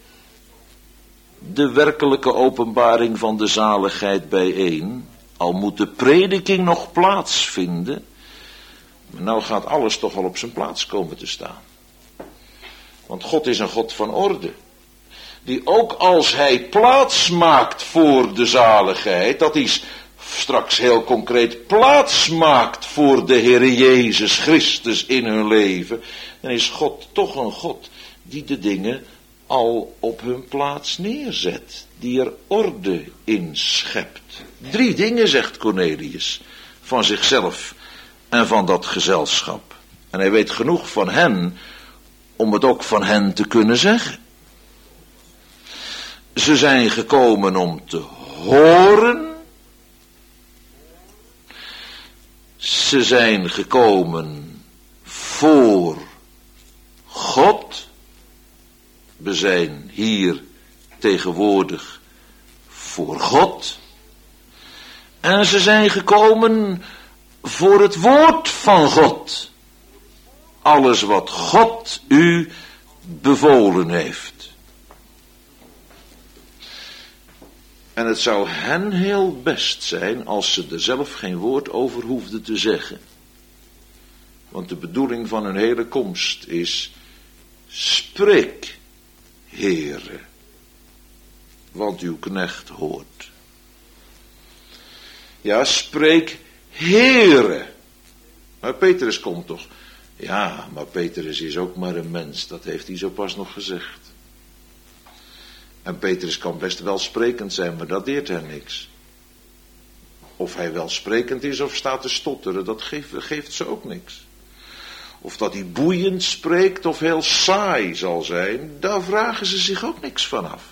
de werkelijke openbaring van de zaligheid bijeen, al moet de prediking nog plaatsvinden, maar nou gaat alles toch al op zijn plaats komen te staan. Want God is een God van orde. Die ook als hij plaats maakt voor de zaligheid, dat is straks heel concreet plaats maakt voor de Heere Jezus Christus in hun leven, dan is God toch een God die de dingen al op hun plaats neerzet. Die er orde in schept. Drie dingen, zegt Cornelius, van zichzelf en van dat gezelschap. En hij weet genoeg van hen om het ook van hen te kunnen zeggen. Ze zijn gekomen om te horen. Ze zijn gekomen voor God. We zijn hier tegenwoordig voor God. En ze zijn gekomen voor het woord van God. Alles wat God u bevolen heeft. En het zou hen heel best zijn als ze er zelf geen woord over hoefden te zeggen. Want de bedoeling van hun hele komst is: spreek, Heere, want uw knecht hoort. Ja, spreek, Heere. Maar Petrus komt toch. Ja, maar Petrus is ook maar een mens, dat heeft hij zo pas nog gezegd. En Petrus kan best welsprekend zijn, maar dat deert hem niks. Of hij welsprekend is of staat te stotteren, dat geeft, geeft ze ook niks. Of dat hij boeiend spreekt of heel saai zal zijn, daar vragen ze zich ook niks van af.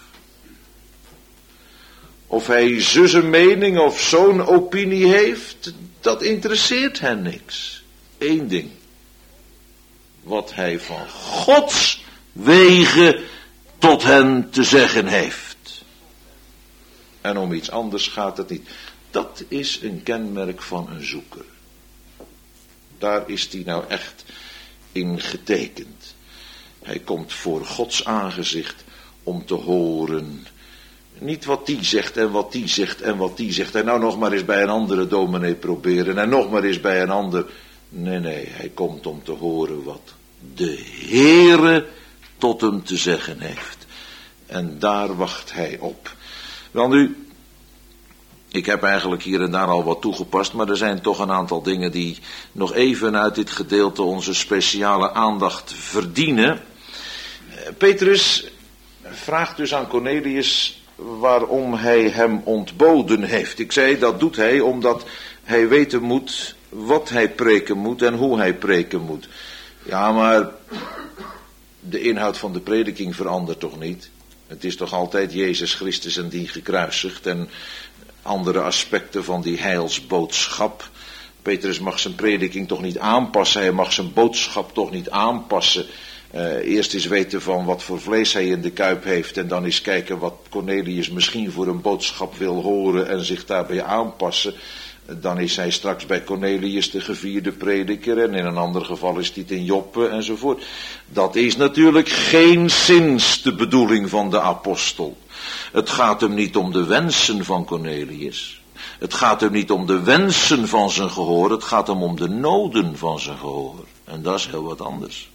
Of hij zussen mening of zo'n opinie heeft, dat interesseert hen niks. Eén ding. Wat hij van Gods wegen tot hen te zeggen heeft. En om iets anders gaat het niet. Dat is een kenmerk van een zoeker. Daar is hij nou echt in getekend. Hij komt voor Gods aangezicht om te horen. Niet wat die zegt en wat die zegt en wat die zegt. En nou nog maar eens bij een andere dominee proberen. En nog maar eens bij een ander. Nee, nee, hij komt om te horen wat de Heere tot hem te zeggen heeft. En daar wacht hij op. Wel nu, ik heb eigenlijk hier en daar al wat toegepast, maar er zijn toch een aantal dingen die nog even uit dit gedeelte onze speciale aandacht verdienen. Petrus vraagt dus aan Cornelius waarom hij hem ontboden heeft. Ik zei, dat doet hij omdat hij weten moet wat hij preken moet en hoe hij preken moet. Ja, maar de inhoud van de prediking verandert toch niet? Het is toch altijd Jezus Christus en die gekruisigd en andere aspecten van die heilsboodschap. Petrus mag zijn prediking toch niet aanpassen, hij mag zijn boodschap toch niet aanpassen. Uh, eerst eens weten van wat voor vlees hij in de kuip heeft en dan eens kijken wat Cornelius misschien voor een boodschap wil horen en zich daarbij aanpassen. Dan is hij straks bij Cornelius de gevierde prediker en in een ander geval is hij in Joppe enzovoort. Dat is natuurlijk geenszins de bedoeling van de apostel. Het gaat hem niet om de wensen van Cornelius. Het gaat hem niet om de wensen van zijn gehoor, het gaat hem om de noden van zijn gehoor. En dat is heel wat anders.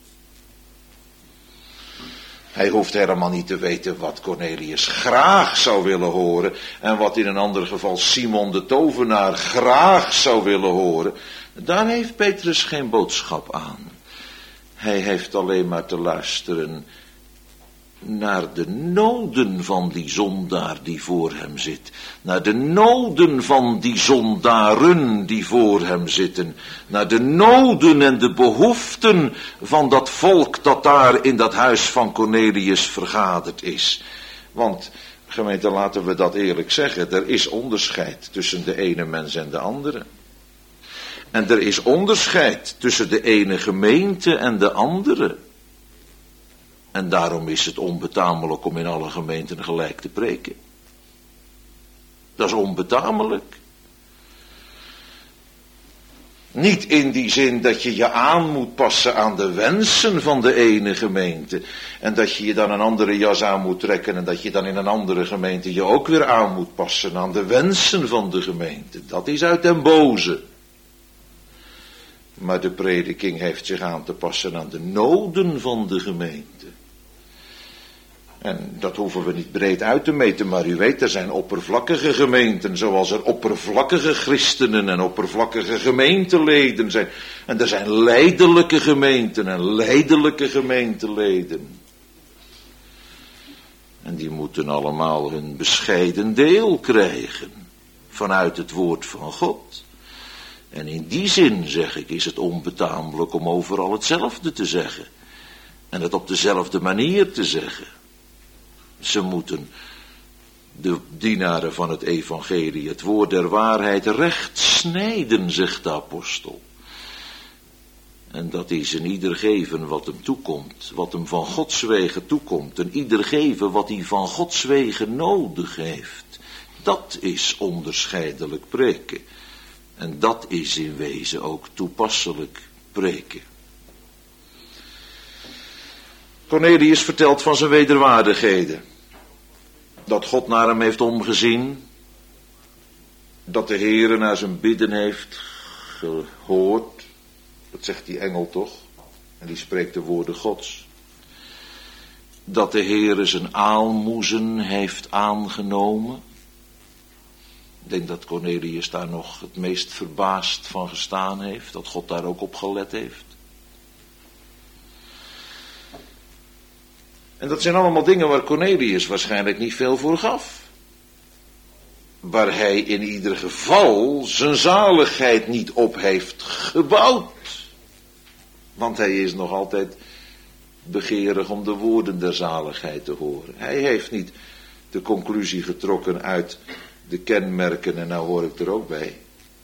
Hij hoeft helemaal niet te weten wat Cornelius graag zou willen horen en wat in een ander geval Simon de tovenaar graag zou willen horen. Daar heeft Petrus geen boodschap aan. Hij heeft alleen maar te luisteren naar de noden van die zondaar die voor hem zit. Naar de noden van die zondaren die voor hem zitten. Naar de noden en de behoeften van dat volk dat daar in dat huis van Cornelius vergaderd is. Want, gemeente, laten we dat eerlijk zeggen, er is onderscheid tussen de ene mens en de andere. En er is onderscheid tussen de ene gemeente en de andere. En daarom is het onbetamelijk om in alle gemeenten gelijk te preken. Dat is onbetamelijk. Niet in die zin dat je je aan moet passen aan de wensen van de ene gemeente. En dat je je dan een andere jas aan moet trekken. En dat je dan in een andere gemeente je ook weer aan moet passen aan de wensen van de gemeente. Dat is uit den boze. Maar de prediking heeft zich aan te passen aan de noden van de gemeente. En dat hoeven we niet breed uit te meten, maar u weet, er zijn oppervlakkige gemeenten, zoals er oppervlakkige christenen en oppervlakkige gemeenteleden zijn. En er zijn lijdelijke gemeenten en lijdelijke gemeenteleden. En die moeten allemaal hun bescheiden deel krijgen, vanuit het woord van God. En in die zin, zeg ik, is het onbetamelijk om overal hetzelfde te zeggen. En het op dezelfde manier te zeggen. Ze moeten, de dienaren van het evangelie, het woord der waarheid recht snijden, zegt de apostel. En dat is een ieder geven wat hem toekomt, wat hem van Gods wegen toekomt. En ieder geven wat hij van Gods wegen nodig heeft. Dat is onderscheidelijk preken. En dat is in wezen ook toepasselijk preken. Cornelius vertelt van zijn wederwaardigheden. Dat God naar hem heeft omgezien. Dat de Heere naar zijn bidden heeft gehoord. Dat zegt die engel toch? En die spreekt de woorden Gods. Dat de Heere zijn aalmoezen heeft aangenomen. Ik denk dat Cornelius daar nog het meest verbaasd van gestaan heeft. Dat God daar ook op gelet heeft. En dat zijn allemaal dingen waar Cornelius waarschijnlijk niet veel voor gaf. Waar hij in ieder geval zijn zaligheid niet op heeft gebouwd. Want hij is nog altijd begeerig om de woorden der zaligheid te horen. Hij heeft niet de conclusie getrokken uit de kenmerken en nou hoor ik er ook bij.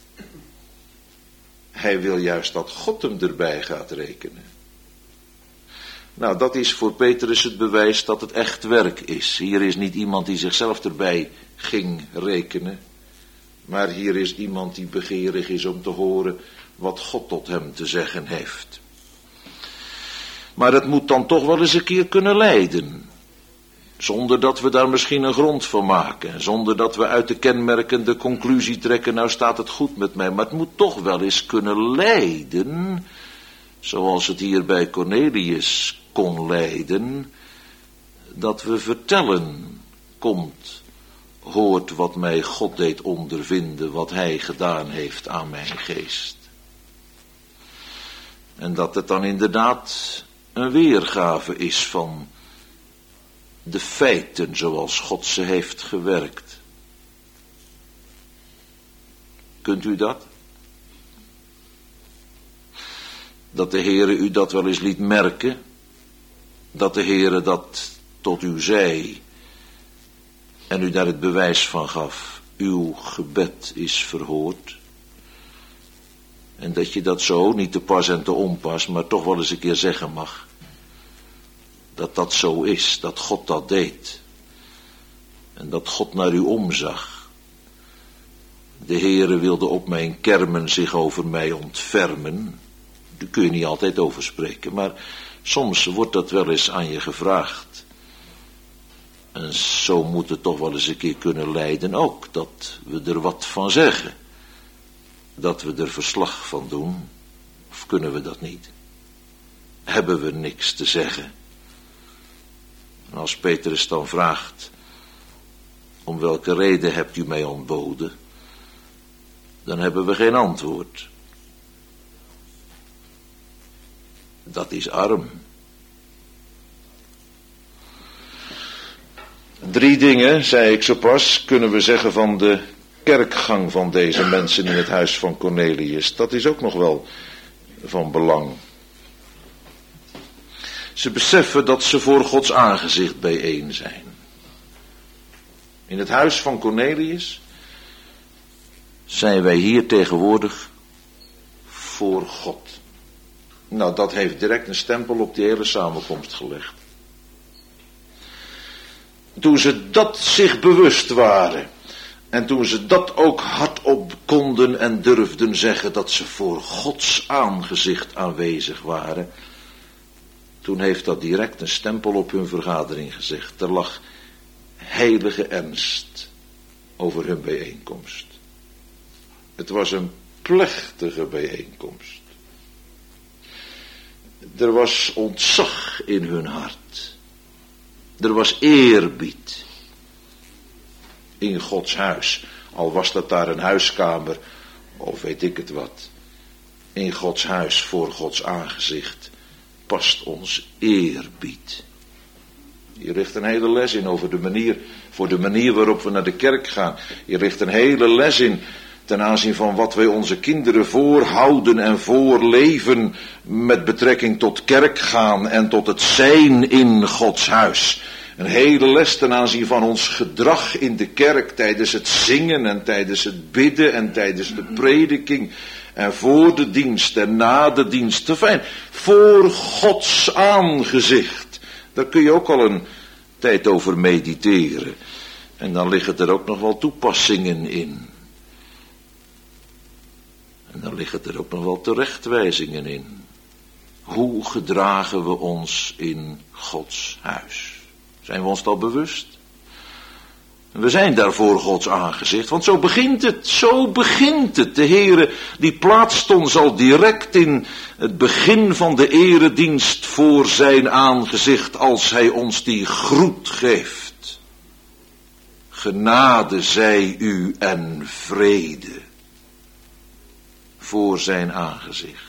Hij wil juist dat God hem erbij gaat rekenen. Nou, dat is voor Petrus het bewijs dat het echt werk is. Hier is niet iemand die zichzelf erbij ging rekenen. Maar hier is iemand die begeerig is om te horen wat God tot hem te zeggen heeft. Maar het moet dan toch wel eens een keer kunnen leiden. Zonder dat we daar misschien een grond van maken. Zonder dat we uit de kenmerken de conclusie trekken, nou staat het goed met mij. Maar het moet toch wel eens kunnen leiden, zoals het hier bij Cornelius kon leiden, dat we vertellen, komt, hoort wat mij God deed ondervinden, wat hij gedaan heeft aan mijn geest. En dat het dan inderdaad een weergave is van de feiten zoals God ze heeft gewerkt. Kunt u dat? Dat de Heere u dat wel eens liet merken. Dat de Heere dat tot u zei. En u daar het bewijs van gaf. Uw gebed is verhoord. En dat je dat zo, niet te pas en te onpas, maar toch wel eens een keer zeggen mag. Dat dat zo is, dat God dat deed. En dat God naar u omzag. De Heere wilde op mijn kermen zich over mij ontfermen. Daar kun je niet altijd over spreken, maar soms wordt dat wel eens aan je gevraagd. En zo moet het toch wel eens een keer kunnen leiden ook, dat we er wat van zeggen. Dat we er verslag van doen, of kunnen we dat niet? Hebben we niks te zeggen? En als Petrus dan vraagt, om welke reden hebt u mij ontboden? Dan hebben we geen antwoord. Dat is arm. Drie dingen, zei ik zo pas, kunnen we zeggen van de kerkgang van deze mensen in het huis van Cornelius. Dat is ook nog wel van belang. Ze beseffen dat ze voor Gods aangezicht bijeen zijn. In het huis van Cornelius zijn wij hier tegenwoordig voor God. Nou, dat heeft direct een stempel op die hele samenkomst gelegd. Toen ze dat zich bewust waren, en toen ze dat ook hardop konden en durfden zeggen, dat ze voor Gods aangezicht aanwezig waren, toen heeft dat direct een stempel op hun vergadering gezegd. Er lag heilige ernst over hun bijeenkomst. Het was een plechtige bijeenkomst. Er was ontzag in hun hart. Er was eerbied in Gods huis. Al was dat daar een huiskamer, of weet ik het wat. In Gods huis, voor Gods aangezicht, past ons eerbied. Je richt een hele les in over de manier, voor de manier waarop we naar de kerk gaan. Je richt een hele les in ten aanzien van wat wij onze kinderen voorhouden en voorleven met betrekking tot kerk gaan en tot het zijn in Gods huis. Een hele les ten aanzien van ons gedrag in de kerk tijdens het zingen en tijdens het bidden en tijdens de prediking en voor de dienst en na de dienst. Fijn, voor Gods aangezicht. Daar kun je ook al een tijd over mediteren. En dan liggen er ook nog wel toepassingen in. En dan liggen er ook nog wel terechtwijzingen in. Hoe gedragen we ons in Gods huis? Zijn we ons dat bewust? We zijn daar voor Gods aangezicht, want zo begint het, zo begint het. De Heere die plaatst ons al direct in het begin van de eredienst voor zijn aangezicht als hij ons die groet geeft. Genade zij u en vrede voor zijn aangezicht.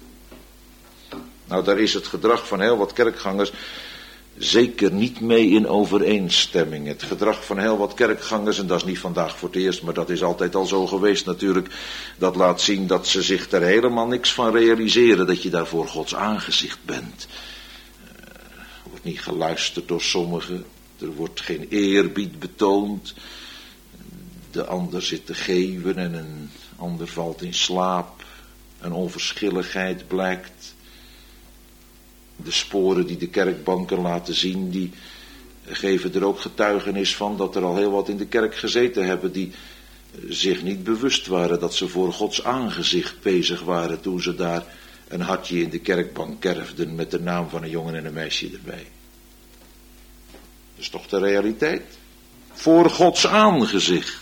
Nou, daar is het gedrag van heel wat kerkgangers zeker niet mee in overeenstemming. Het gedrag van heel wat kerkgangers, en dat is niet vandaag voor het eerst, maar dat is altijd al zo geweest natuurlijk, dat laat zien dat ze zich er helemaal niks van realiseren, dat je daar voor Gods aangezicht bent. Er wordt niet geluisterd door sommigen, er wordt geen eerbied betoond, de ander zit te geven en een ander valt in slaap, een onverschilligheid blijkt. De sporen die de kerkbanken laten zien, die geven er ook getuigenis van dat er al heel wat in de kerk gezeten hebben die zich niet bewust waren dat ze voor Gods aangezicht bezig waren toen ze daar een hartje in de kerkbank kerfden met de naam van een jongen en een meisje erbij. Dat is toch de realiteit? Voor Gods aangezicht.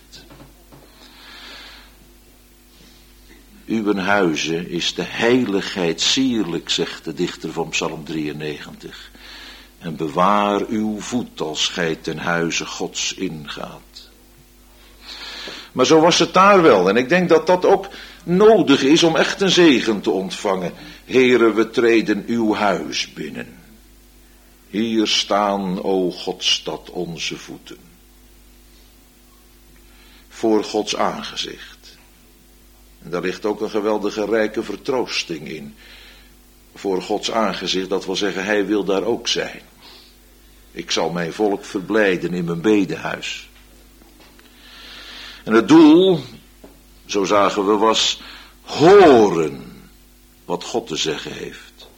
Uw huizen is de heiligheid sierlijk, zegt de dichter van Psalm drieënnegentig. En bewaar uw voet als gij ten huize Gods ingaat. Maar zo was het daar wel. En ik denk dat dat ook nodig is om echt een zegen te ontvangen. Heere, we treden uw huis binnen. Hier staan, o Godstad, onze voeten. Voor Gods aangezicht. En daar ligt ook een geweldige rijke vertroosting in. Voor Gods aangezicht, dat wil zeggen, hij wil daar ook zijn. Ik zal mijn volk verblijden in mijn bedehuis. En het doel, zo zagen we, was horen wat God te zeggen heeft.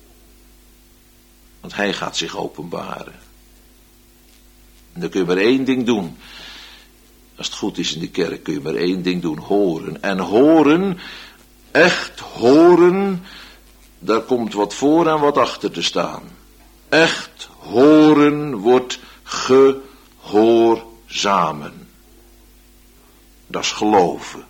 Want hij gaat zich openbaren. En dan kun je maar één ding doen. Als het goed is in de kerk kun je maar één ding doen, horen. En horen, echt horen, daar komt wat voor en wat achter te staan. Echt horen wordt gehoorzamen. Dat is geloven.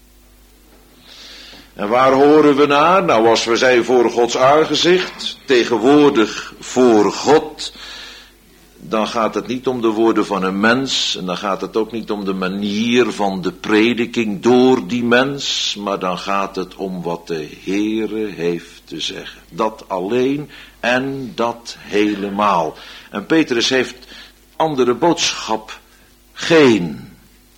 En waar horen we naar? Nou, als we zijn voor Gods aangezicht, tegenwoordig voor God, dan gaat het niet om de woorden van een mens, en dan gaat het ook niet om de manier van de prediking door die mens, maar dan gaat het om wat de Heere heeft te zeggen. Dat alleen en dat helemaal. En Petrus heeft andere boodschap geen.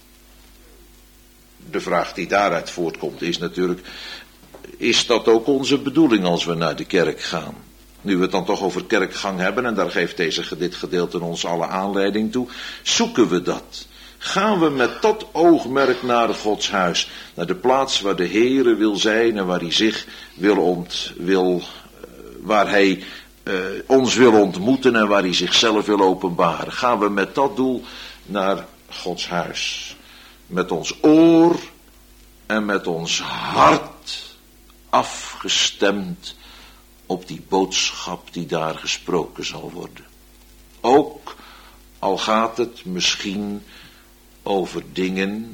De vraag die daaruit voortkomt is natuurlijk, is dat ook onze bedoeling als we naar de kerk gaan? Nu we het dan toch over kerkgang hebben, en daar geeft deze, dit gedeelte ons alle aanleiding toe, zoeken we dat. Gaan we met dat oogmerk naar Gods huis, naar de plaats waar de Heere wil zijn en waar hij zich wil ont, wil, waar hij uh, ons wil ontmoeten en waar hij zichzelf wil openbaren. Gaan we met dat doel naar Gods huis. Met ons oor en met ons hart afgestemd op die boodschap die daar gesproken zal worden. Ook al gaat het misschien over dingen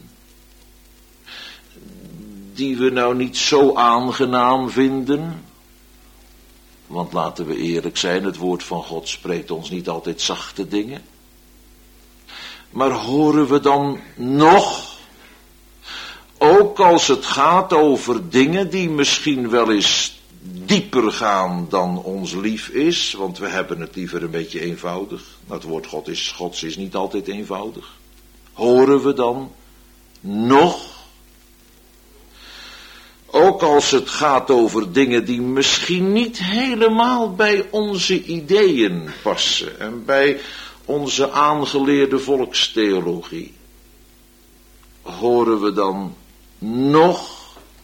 die we nou niet zo aangenaam vinden. Want laten we eerlijk zijn, het woord van God spreekt ons niet altijd zachte dingen. Maar horen we dan nog, ook als het gaat over dingen die misschien wel eens dieper gaan dan ons lief is, want we hebben het liever een beetje eenvoudig. Het woord God is, Gods is niet altijd eenvoudig. Horen we dan nog, ook als het gaat over dingen die misschien niet helemaal bij onze ideeën passen en bij onze aangeleerde volkstheologie, horen we dan nog,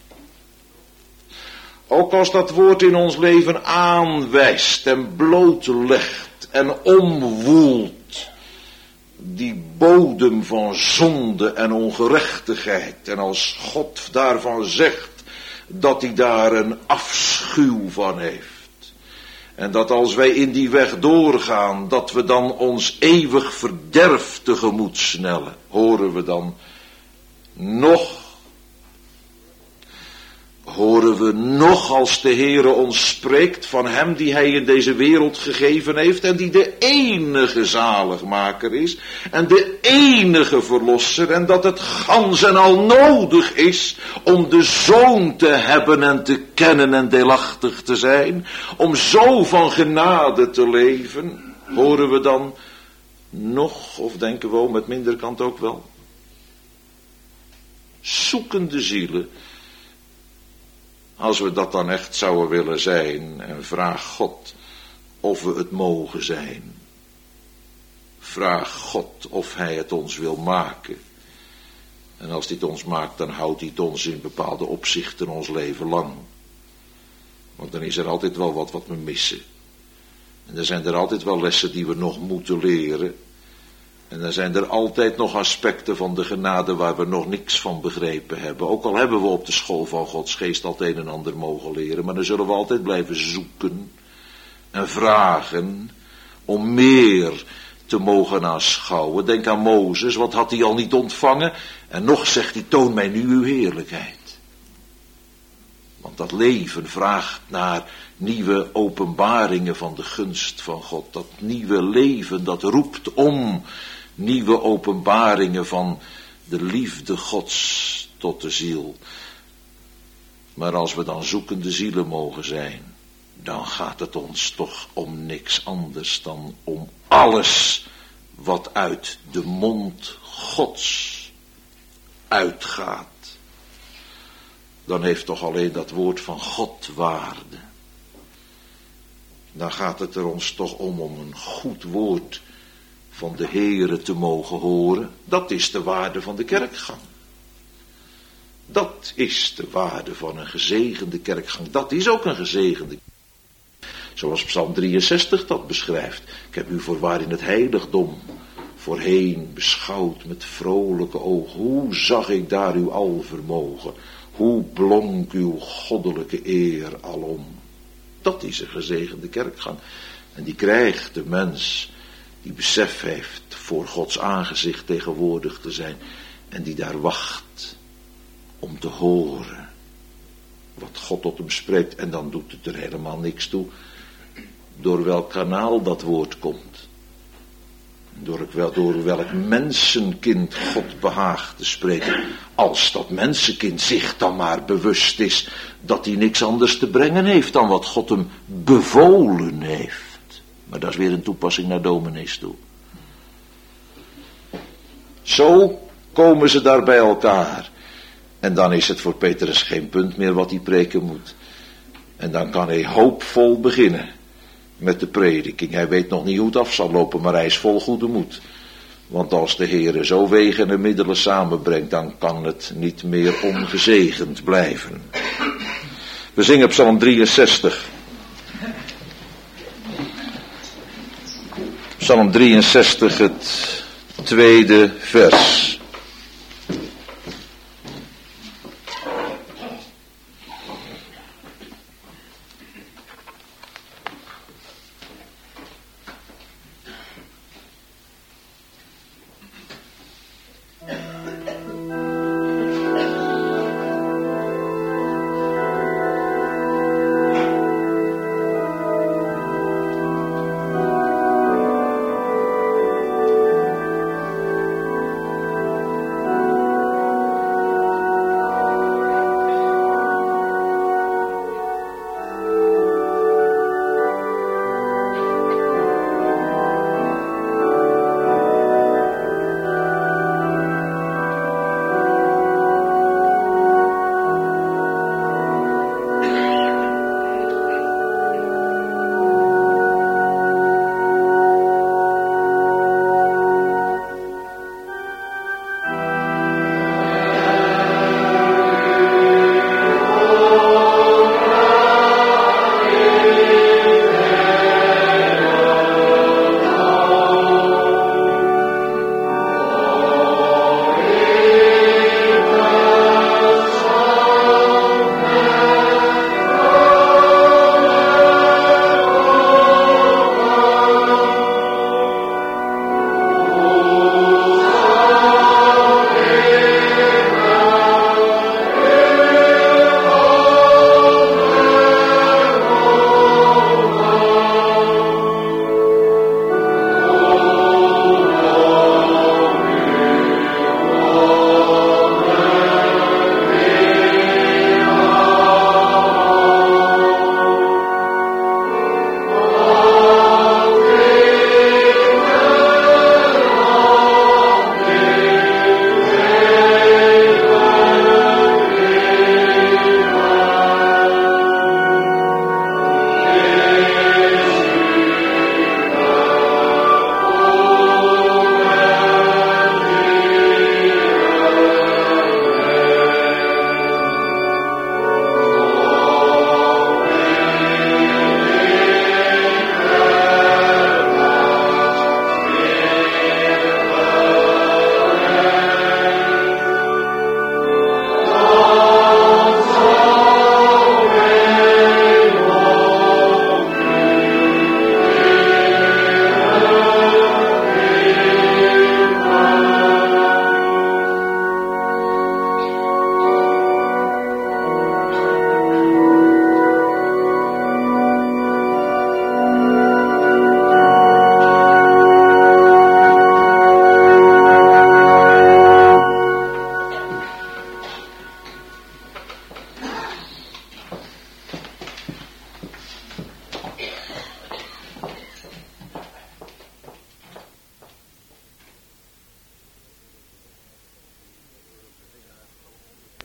ook als dat woord in ons leven aanwijst en blootlegt en omwoelt, die bodem van zonde en ongerechtigheid, en als God daarvan zegt dat hij daar een afschuw van heeft, en dat als wij in die weg doorgaan, dat we dan ons eeuwig verderf tegemoet snellen, horen we dan nog, horen we nog als de Heere ons spreekt van hem die hij in deze wereld gegeven heeft en die de enige zaligmaker is en de enige verlosser, en dat het gans en al nodig is om de Zoon te hebben en te kennen en deelachtig te zijn, om zo van genade te leven, horen we dan nog, of denken we met minder kant ook wel, zoekende zielen. Als we dat dan echt zouden willen zijn, en vraag God of we het mogen zijn. Vraag God of hij het ons wil maken. En als hij het ons maakt, dan houdt hij het ons in bepaalde opzichten ons leven lang. Want dan is er altijd wel wat wat we missen. En er zijn er altijd wel lessen die we nog moeten leren. En dan zijn er altijd nog aspecten van de genade waar we nog niks van begrepen hebben. Ook al hebben we op de school van Gods geest al het een en ander mogen leren. Maar dan zullen we altijd blijven zoeken en vragen om meer te mogen aanschouwen. Denk aan Mozes, wat had hij al niet ontvangen? En nog zegt hij, toon mij nu uw heerlijkheid. Want dat leven vraagt naar nieuwe openbaringen van de gunst van God. Dat nieuwe leven, dat roept om nieuwe openbaringen van de liefde Gods tot de ziel. Maar als we dan zoekende zielen mogen zijn, dan gaat het ons toch om niks anders dan om alles wat uit de mond Gods uitgaat. Dan heeft toch alleen dat woord van God waarde. Dan gaat het er ons toch om om een goed woord van de Heere te mogen horen. Dat is de waarde van de kerkgang. Dat is de waarde van een gezegende kerkgang. Dat is ook een gezegende. Zoals Psalm drieënzestig dat beschrijft. Ik heb u voorwaar in het heiligdom voorheen beschouwd met vrolijke ogen. Hoe zag ik daar uw alvermogen? Hoe blonk uw goddelijke eer alom? Dat is een gezegende kerkgang. En die krijgt de mens die besef heeft voor Gods aangezicht tegenwoordig te zijn. En die daar wacht om te horen wat God tot hem spreekt. En dan doet het er helemaal niks toe door welk kanaal dat woord komt. Door, door welk mensenkind God behaagt te spreken. Als dat mensenkind zich dan maar bewust is dat hij niks anders te brengen heeft dan wat God hem bevolen heeft. Maar dat is weer een toepassing naar dominees toe. Zo komen ze daar bij elkaar. En dan is het voor Petrus geen punt meer wat hij preken moet. En dan kan hij hoopvol beginnen met de prediking. Hij weet nog niet hoe het af zal lopen, maar hij is vol goede moed. Want als de Heere zo wegen en middelen samenbrengt, dan kan het niet meer ongezegend blijven. We zingen Psalm drieënzestig. Psalm drieënzestig, het tweede vers.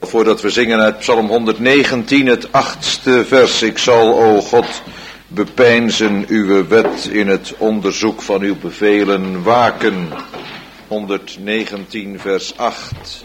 Voordat we zingen uit Psalm honderdnegentien, het achtste vers. Ik zal, o God, bepeinzen uw wet, in het onderzoek van uw bevelen waken. honderdnegentien vers acht.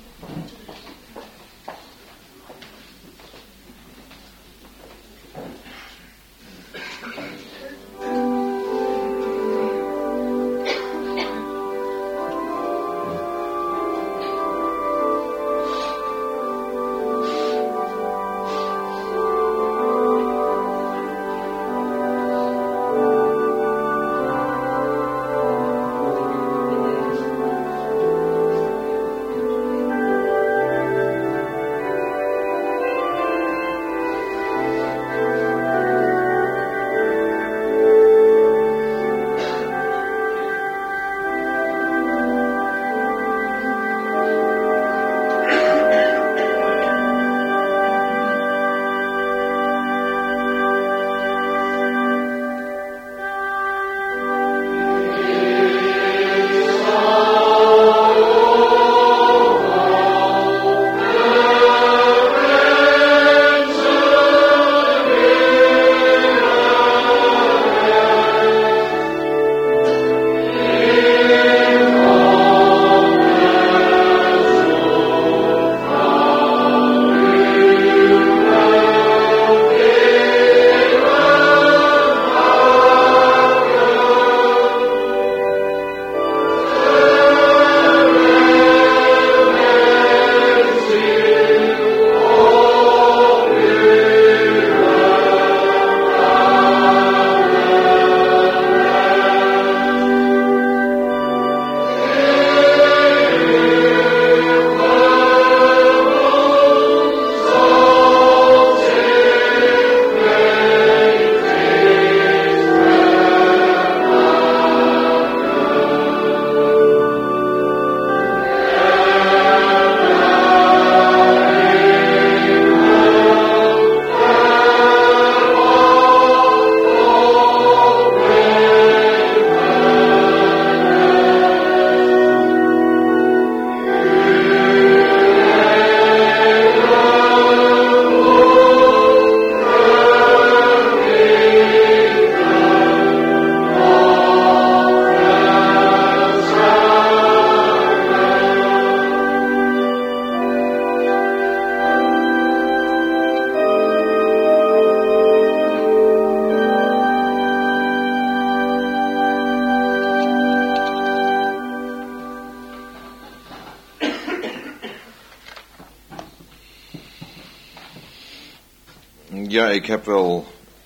Ja, ik heb wel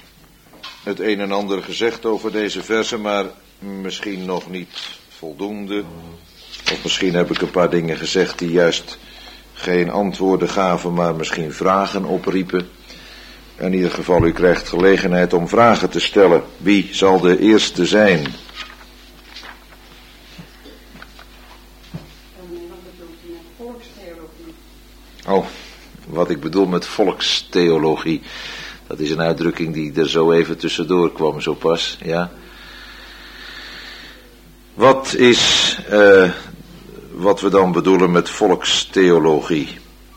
het een en ander gezegd over deze versen, maar misschien nog niet voldoende. Of misschien heb ik een paar dingen gezegd die juist geen antwoorden gaven, maar misschien vragen opriepen. In ieder geval, u krijgt gelegenheid om vragen te stellen. Wie zal de eerste zijn? Oh, wat ik bedoel met volkstheologie. Dat is een uitdrukking die er zo even tussendoor kwam, zo pas, ja. Wat is uh, wat we dan bedoelen met volkstheologie?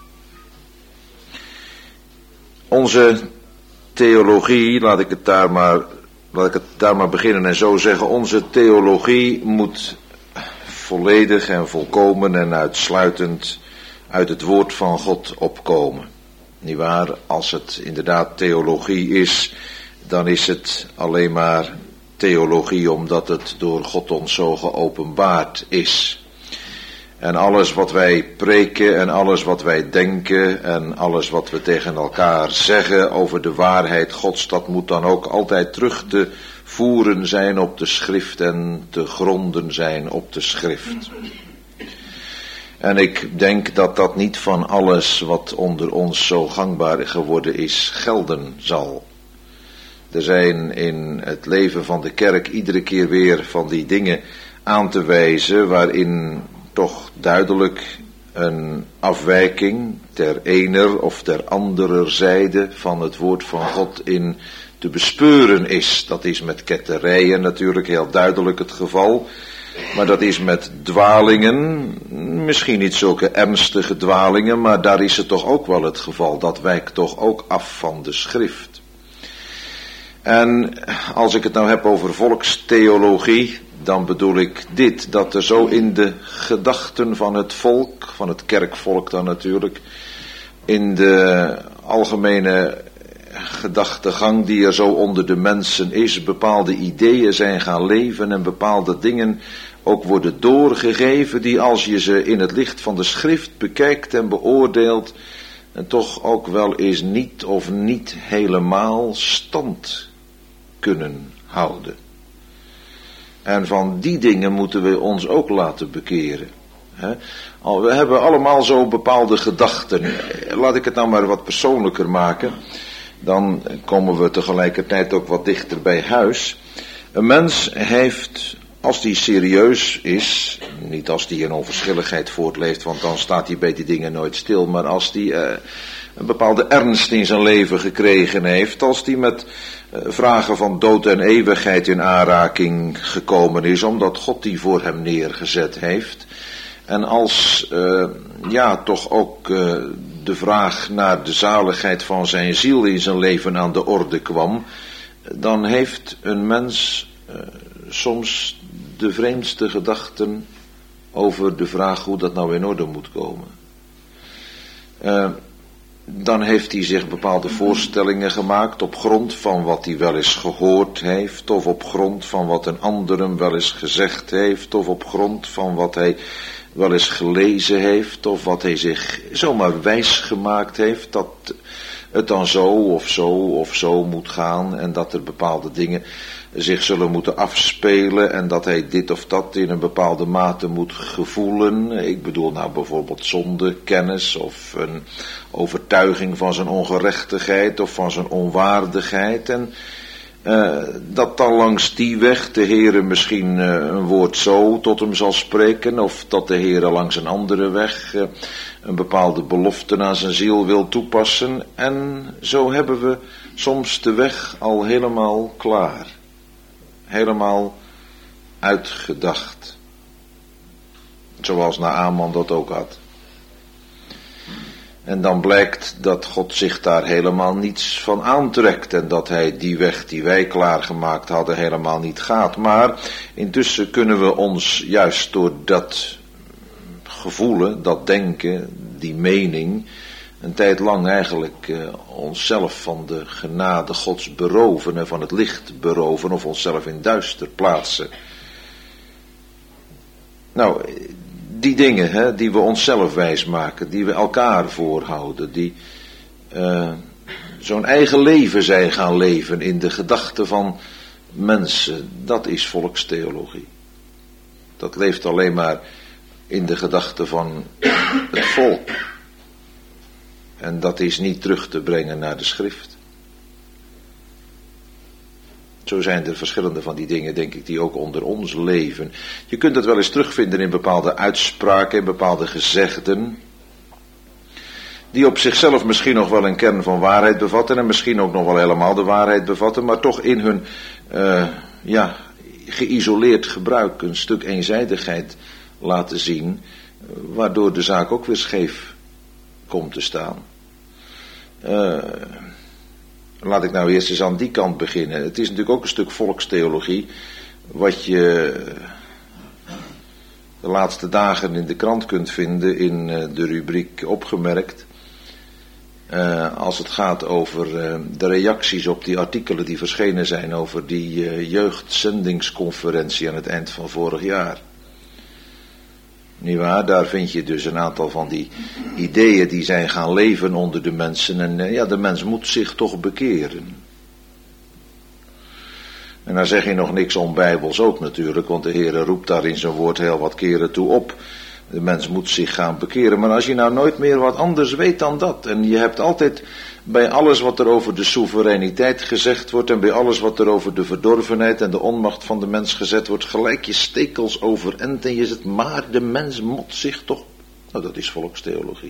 Onze theologie, laat ik het daar maar, laat ik het daar maar beginnen en zo zeggen. Onze theologie moet volledig en volkomen en uitsluitend uit het woord van God opkomen. Nietwaar, als het inderdaad theologie is, dan is het alleen maar theologie omdat het door God ons zo geopenbaard is. En alles wat wij preken en alles wat wij denken en alles wat we tegen elkaar zeggen over de waarheid Gods, dat moet dan ook altijd terug te voeren zijn op de schrift en te gronden zijn op de schrift. En ik denk dat dat niet van alles wat onder ons zo gangbaar geworden is gelden zal. Er zijn in het leven van de kerk iedere keer weer van die dingen aan te wijzen waarin toch duidelijk een afwijking ter ener of ter andere zijde van het woord van God in te bespeuren is. Dat is met ketterijen natuurlijk heel duidelijk het geval. Maar dat is met dwalingen, misschien niet zulke ernstige dwalingen, maar daar is het toch ook wel het geval. Dat wijkt toch ook af van de schrift. En als ik het nou heb over volkstheologie, dan bedoel ik dit, dat er zo in de gedachten van het volk, van het kerkvolk dan natuurlijk, in de algemene gedachtegang die er zo onder de mensen is, bepaalde ideeën zijn gaan leven en bepaalde dingen ook worden doorgegeven die, als je ze in het licht van de schrift bekijkt en beoordeelt, en toch ook wel eens niet of niet helemaal stand kunnen houden. En van die dingen moeten we ons ook laten bekeren. We hebben allemaal zo bepaalde gedachten. Laat ik het nou maar wat persoonlijker maken. Dan komen we tegelijkertijd ook wat dichter bij huis. Een mens heeft, als die serieus is, niet als die in onverschilligheid voortleeft, want dan staat hij bij die dingen nooit stil, maar als die uh, een bepaalde ernst in zijn leven gekregen heeft, als die met uh, vragen van dood en eeuwigheid in aanraking gekomen is, omdat God die voor hem neergezet heeft, en als uh, ja toch ook uh, de vraag naar de zaligheid van zijn ziel in zijn leven aan de orde kwam, dan heeft een mens uh, soms de vreemdste gedachten over de vraag hoe dat nou in orde moet komen. Uh, dan heeft hij zich bepaalde voorstellingen gemaakt op grond van wat hij wel eens gehoord heeft, of op grond van wat een ander hem wel eens gezegd heeft, of op grond van wat hij wel eens gelezen heeft, of wat hij zich zomaar wijs gemaakt heeft, dat het dan zo of zo of zo moet gaan, en dat er bepaalde dingen zich zullen moeten afspelen, en dat hij dit of dat in een bepaalde mate moet gevoelen. Ik bedoel nou bijvoorbeeld zondekennis, of een overtuiging van zijn ongerechtigheid, of van zijn onwaardigheid, en Uh, dat dan langs die weg de Heere misschien uh, een woord zo tot hem zal spreken, of dat de Heere langs een andere weg uh, een bepaalde belofte aan zijn ziel wil toepassen. En zo hebben we soms de weg al helemaal klaar, helemaal uitgedacht, zoals Naaman dat ook had. En dan blijkt dat God zich daar helemaal niets van aantrekt en dat hij die weg die wij klaargemaakt hadden helemaal niet gaat. Maar intussen kunnen we ons juist door dat gevoelen, dat denken, die mening, een tijd lang eigenlijk uh, onszelf van de genade Gods beroven en van het licht beroven of onszelf in duister plaatsen. Nou, die dingen hè, die we onszelf wijsmaken, die we elkaar voorhouden, die uh, zo'n eigen leven zijn gaan leven in de gedachten van mensen, dat is volkstheologie. Dat leeft alleen maar in de gedachten van het volk. En dat is niet terug te brengen naar de schrift. Zo zijn er verschillende van die dingen, denk ik, die ook onder ons leven. Je kunt het wel eens terugvinden in bepaalde uitspraken, in bepaalde gezegden, die op zichzelf misschien nog wel een kern van waarheid bevatten en misschien ook nog wel helemaal de waarheid bevatten, maar toch in hun uh, ja, geïsoleerd gebruik een stuk eenzijdigheid laten zien, waardoor de zaak ook weer scheef komt te staan. Uh, laat ik nou eerst eens aan die kant beginnen. Het is natuurlijk ook een stuk volkstheologie, wat je de laatste dagen in de krant kunt vinden in de rubriek opgemerkt. Uh, als het gaat over uh, de reacties op die artikelen die verschenen zijn over die uh, jeugdzendingsconferentie aan het eind van vorig jaar. Nietwaar, daar vind je dus een aantal van die ideeën die zijn gaan leven onder de mensen. En uh, ja, de mens moet zich toch bekeren. En daar zeg je nog niks onbijbels ook natuurlijk, want de Heere roept daar in zijn woord heel wat keren toe op. De mens moet zich gaan bekeren. Maar als je nou nooit meer wat anders weet dan dat, en je hebt altijd bij alles wat er over de soevereiniteit gezegd wordt, en bij alles wat er over de verdorvenheid en de onmacht van de mens gezet wordt, gelijk je stekels overend en je zegt, maar de mens moet zich toch... Nou, dat is volkstheologie.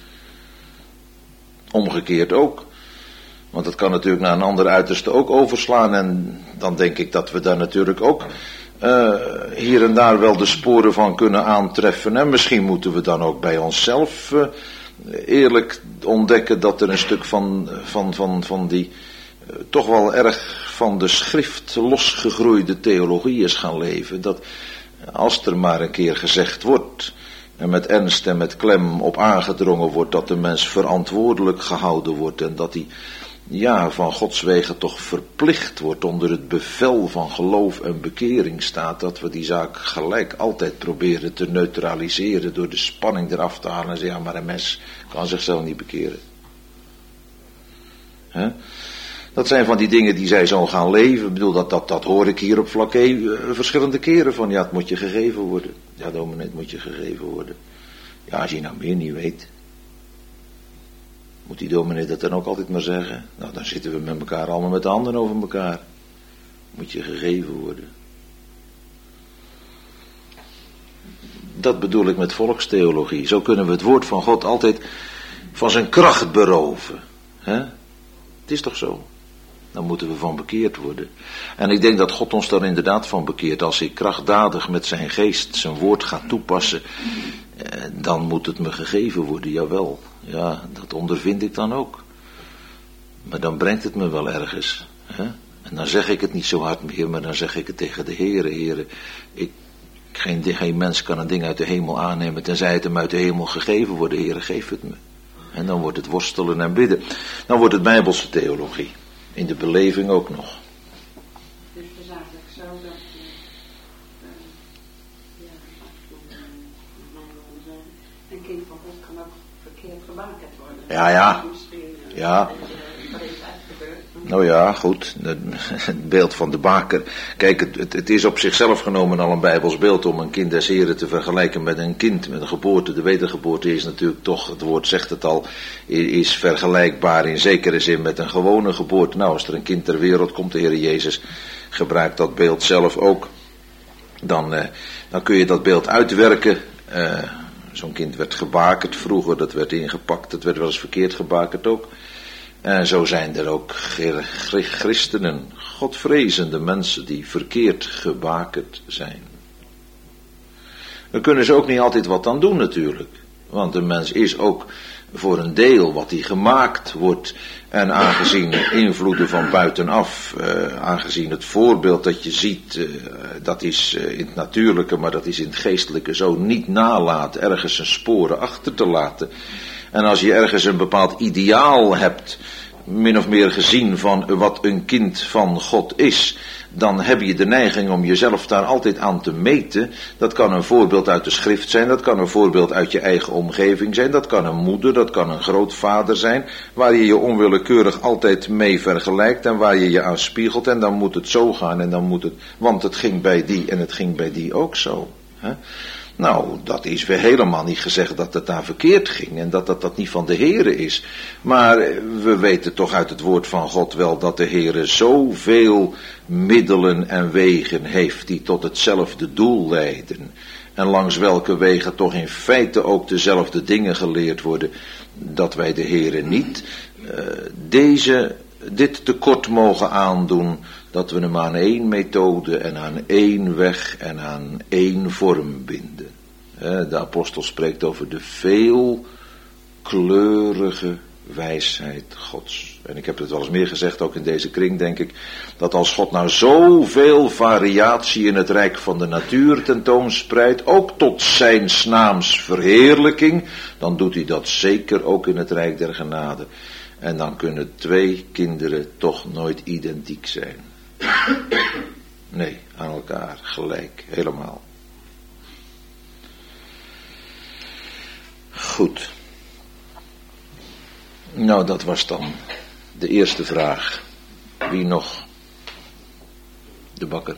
Omgekeerd ook. Want dat kan natuurlijk naar een ander uiterste ook overslaan, en dan denk ik dat we daar natuurlijk ook uh, hier en daar wel de sporen van kunnen aantreffen. En misschien moeten we dan ook bij onszelf uh, eerlijk ontdekken dat er een stuk van, van, van, van die uh, toch wel erg van de schrift losgegroeide theologie is gaan leven. Dat als er maar een keer gezegd wordt en met ernst en met klem op aangedrongen wordt dat de mens verantwoordelijk gehouden wordt en dat hij ja, van Gods wegen toch verplicht wordt onder het bevel van geloof en bekering staat, dat we die zaak gelijk altijd proberen te neutraliseren door de spanning eraf te halen en zeggen, ja, maar een mens kan zichzelf niet bekeren. He? Dat zijn van die dingen die zij zo gaan leven. Ik bedoel, dat, dat, dat hoor ik hier op vlak E uh, verschillende keren van, ja, het moet je gegeven worden. Ja, dominee, het moet je gegeven worden. Ja, als je nou meer niet weet, moet die dominee dat dan ook altijd maar zeggen? Nou, dan zitten we met elkaar allemaal met de handen over elkaar. Moet je gegeven worden. Dat bedoel ik met volkstheologie. Zo kunnen we het woord van God altijd van zijn kracht beroven. Hè? Het is toch zo? Dan moeten we van bekeerd worden. En ik denk dat God ons daar inderdaad van bekeert. Als ik krachtdadig met zijn geest zijn woord ga toepassen, eh, dan moet het me gegeven worden, jawel. Ja, dat ondervind ik dan ook. Maar dan brengt het me wel ergens. Hè? En dan zeg ik het niet zo hard meer, maar dan zeg ik het tegen de Heere. Heere, ik, geen, geen mens kan een ding uit de hemel aannemen, tenzij het hem uit de hemel gegeven wordt. Heere, geef het me. En dan wordt het worstelen en bidden. Dan wordt het Bijbelse theologie. In de beleving ook nog. Dus het is eigenlijk zo dat je, uh, ja, een kind van God kan ook verkeerd gebakerd worden. Ja, ja. Ja. Nou ja, goed. Het beeld van de baker. Kijk, het, het, het is op zichzelf genomen al een Bijbels beeld om een kind des Heren te vergelijken met een kind, met een geboorte. De wedergeboorte is natuurlijk toch, het woord zegt het al, is vergelijkbaar in zekere zin met een gewone geboorte. Nou, als er een kind ter wereld komt, de Heer Jezus gebruikt dat beeld zelf ook. Dan, eh, dan kun je dat beeld uitwerken. Uh, Zo'n kind werd gebakerd vroeger, dat werd ingepakt, dat werd wel eens verkeerd gebakerd ook. En zo zijn er ook christenen, godvrezende mensen die verkeerd gebakerd zijn. Daar kunnen ze ook niet altijd wat aan doen natuurlijk. Want een mens is ook voor een deel wat hij gemaakt wordt. En aangezien invloeden van buitenaf, uh, aangezien het voorbeeld dat je ziet, uh, dat is uh, in het natuurlijke, maar dat is in het geestelijke zo niet nalaat ergens zijn sporen achter te laten. En als je ergens een bepaald ideaal hebt, min of meer gezien van wat een kind van God is, dan heb je de neiging om jezelf daar altijd aan te meten. Dat kan een voorbeeld uit de schrift zijn, dat kan een voorbeeld uit je eigen omgeving zijn, dat kan een moeder, dat kan een grootvader zijn, waar je je onwillekeurig altijd mee vergelijkt en waar je je aan spiegelt en dan moet het zo gaan en dan moet het, want het ging bij die en het ging bij die ook zo. Hè? Nou, dat is weer helemaal niet gezegd dat het daar verkeerd ging en dat dat, dat niet van de Heere is. Maar we weten toch uit het woord van God wel dat de Heere zoveel middelen en wegen heeft die tot hetzelfde doel leiden. En langs welke wegen toch in feite ook dezelfde dingen geleerd worden, dat wij de Heere niet uh, deze, dit tekort mogen aandoen, dat we hem aan één methode en aan één weg en aan één vorm binden. De apostel spreekt over de veelkleurige wijsheid Gods. En ik heb het wel eens meer gezegd, ook in deze kring denk ik, dat als God nou zoveel variatie in het rijk van de natuur tentoonspreidt, ook tot zijn naams verheerlijking, dan doet hij dat zeker ook in het rijk der genade. En dan kunnen twee kinderen toch nooit identiek zijn. Nee, aan elkaar, gelijk, helemaal. Goed. Nou, dat was dan de eerste vraag. Wie nog? De Bakker.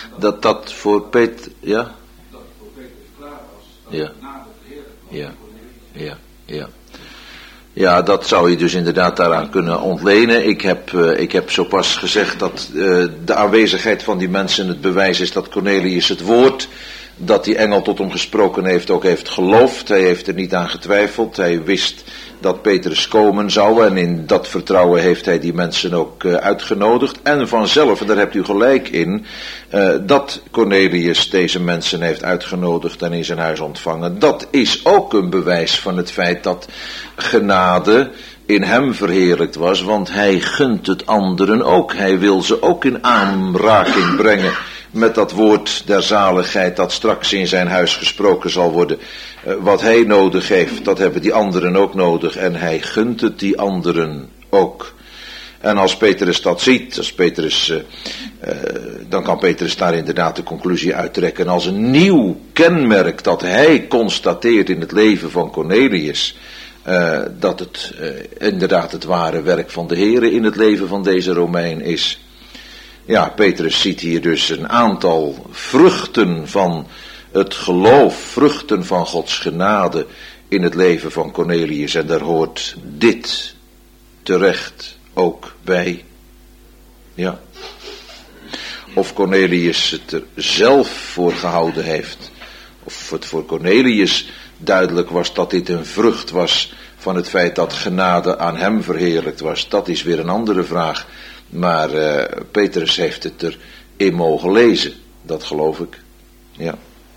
Dat dat voor Peter, ja? Dat het voor Peter klaar was. Dat Ja. het na de verheerlijk was. Ja. Ja, ja. Ja, dat zou je dus inderdaad daaraan kunnen ontlenen. Ik heb, uh, ik heb zo pas gezegd dat uh, de aanwezigheid van die mensen het bewijs is dat Cornelius het woord dat die engel tot hem gesproken heeft ook heeft geloofd. Hij heeft er niet aan getwijfeld. Hij wist dat Petrus komen zou en in dat vertrouwen heeft hij die mensen ook uh, uitgenodigd. En vanzelf, en daar hebt u gelijk in, uh, dat Cornelius deze mensen heeft uitgenodigd en in zijn huis ontvangen. Dat is ook een bewijs van het feit dat genade in hem verheerlijkt was, want hij gunt het anderen ook. Hij wil ze ook in aanraking brengen met dat woord der zaligheid dat straks in zijn huis gesproken zal worden. Uh, wat hij nodig heeft, dat hebben die anderen ook nodig en hij gunt het die anderen ook. En als Petrus dat ziet, als Petrus, uh, uh, dan kan Petrus daar inderdaad de conclusie uittrekken als een nieuw kenmerk dat hij constateert in het leven van Cornelius. Uh, dat het uh, inderdaad het ware werk van de Heere in het leven van deze Romein is. Ja, Petrus ziet hier dus een aantal vruchten van het geloof, vruchten van Gods genade in het leven van Cornelius. En daar hoort dit terecht ook bij. Ja. Of Cornelius het er zelf voor gehouden heeft, of het voor Cornelius duidelijk was dat dit een vrucht was van het feit dat genade aan hem verheerlijkt was, dat is weer een andere vraag. Maar uh, Petrus heeft het erin mogen lezen, dat geloof ik. Ja.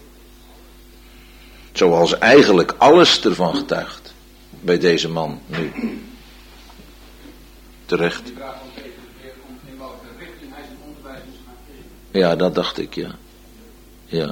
Zoals eigenlijk alles ervan getuigt bij deze man nu. Terecht. Die vraag van Peter weer komt in welke richting hij zijn onderwijs moest gaan geven. Ja, dat dacht ik, ja. Ja.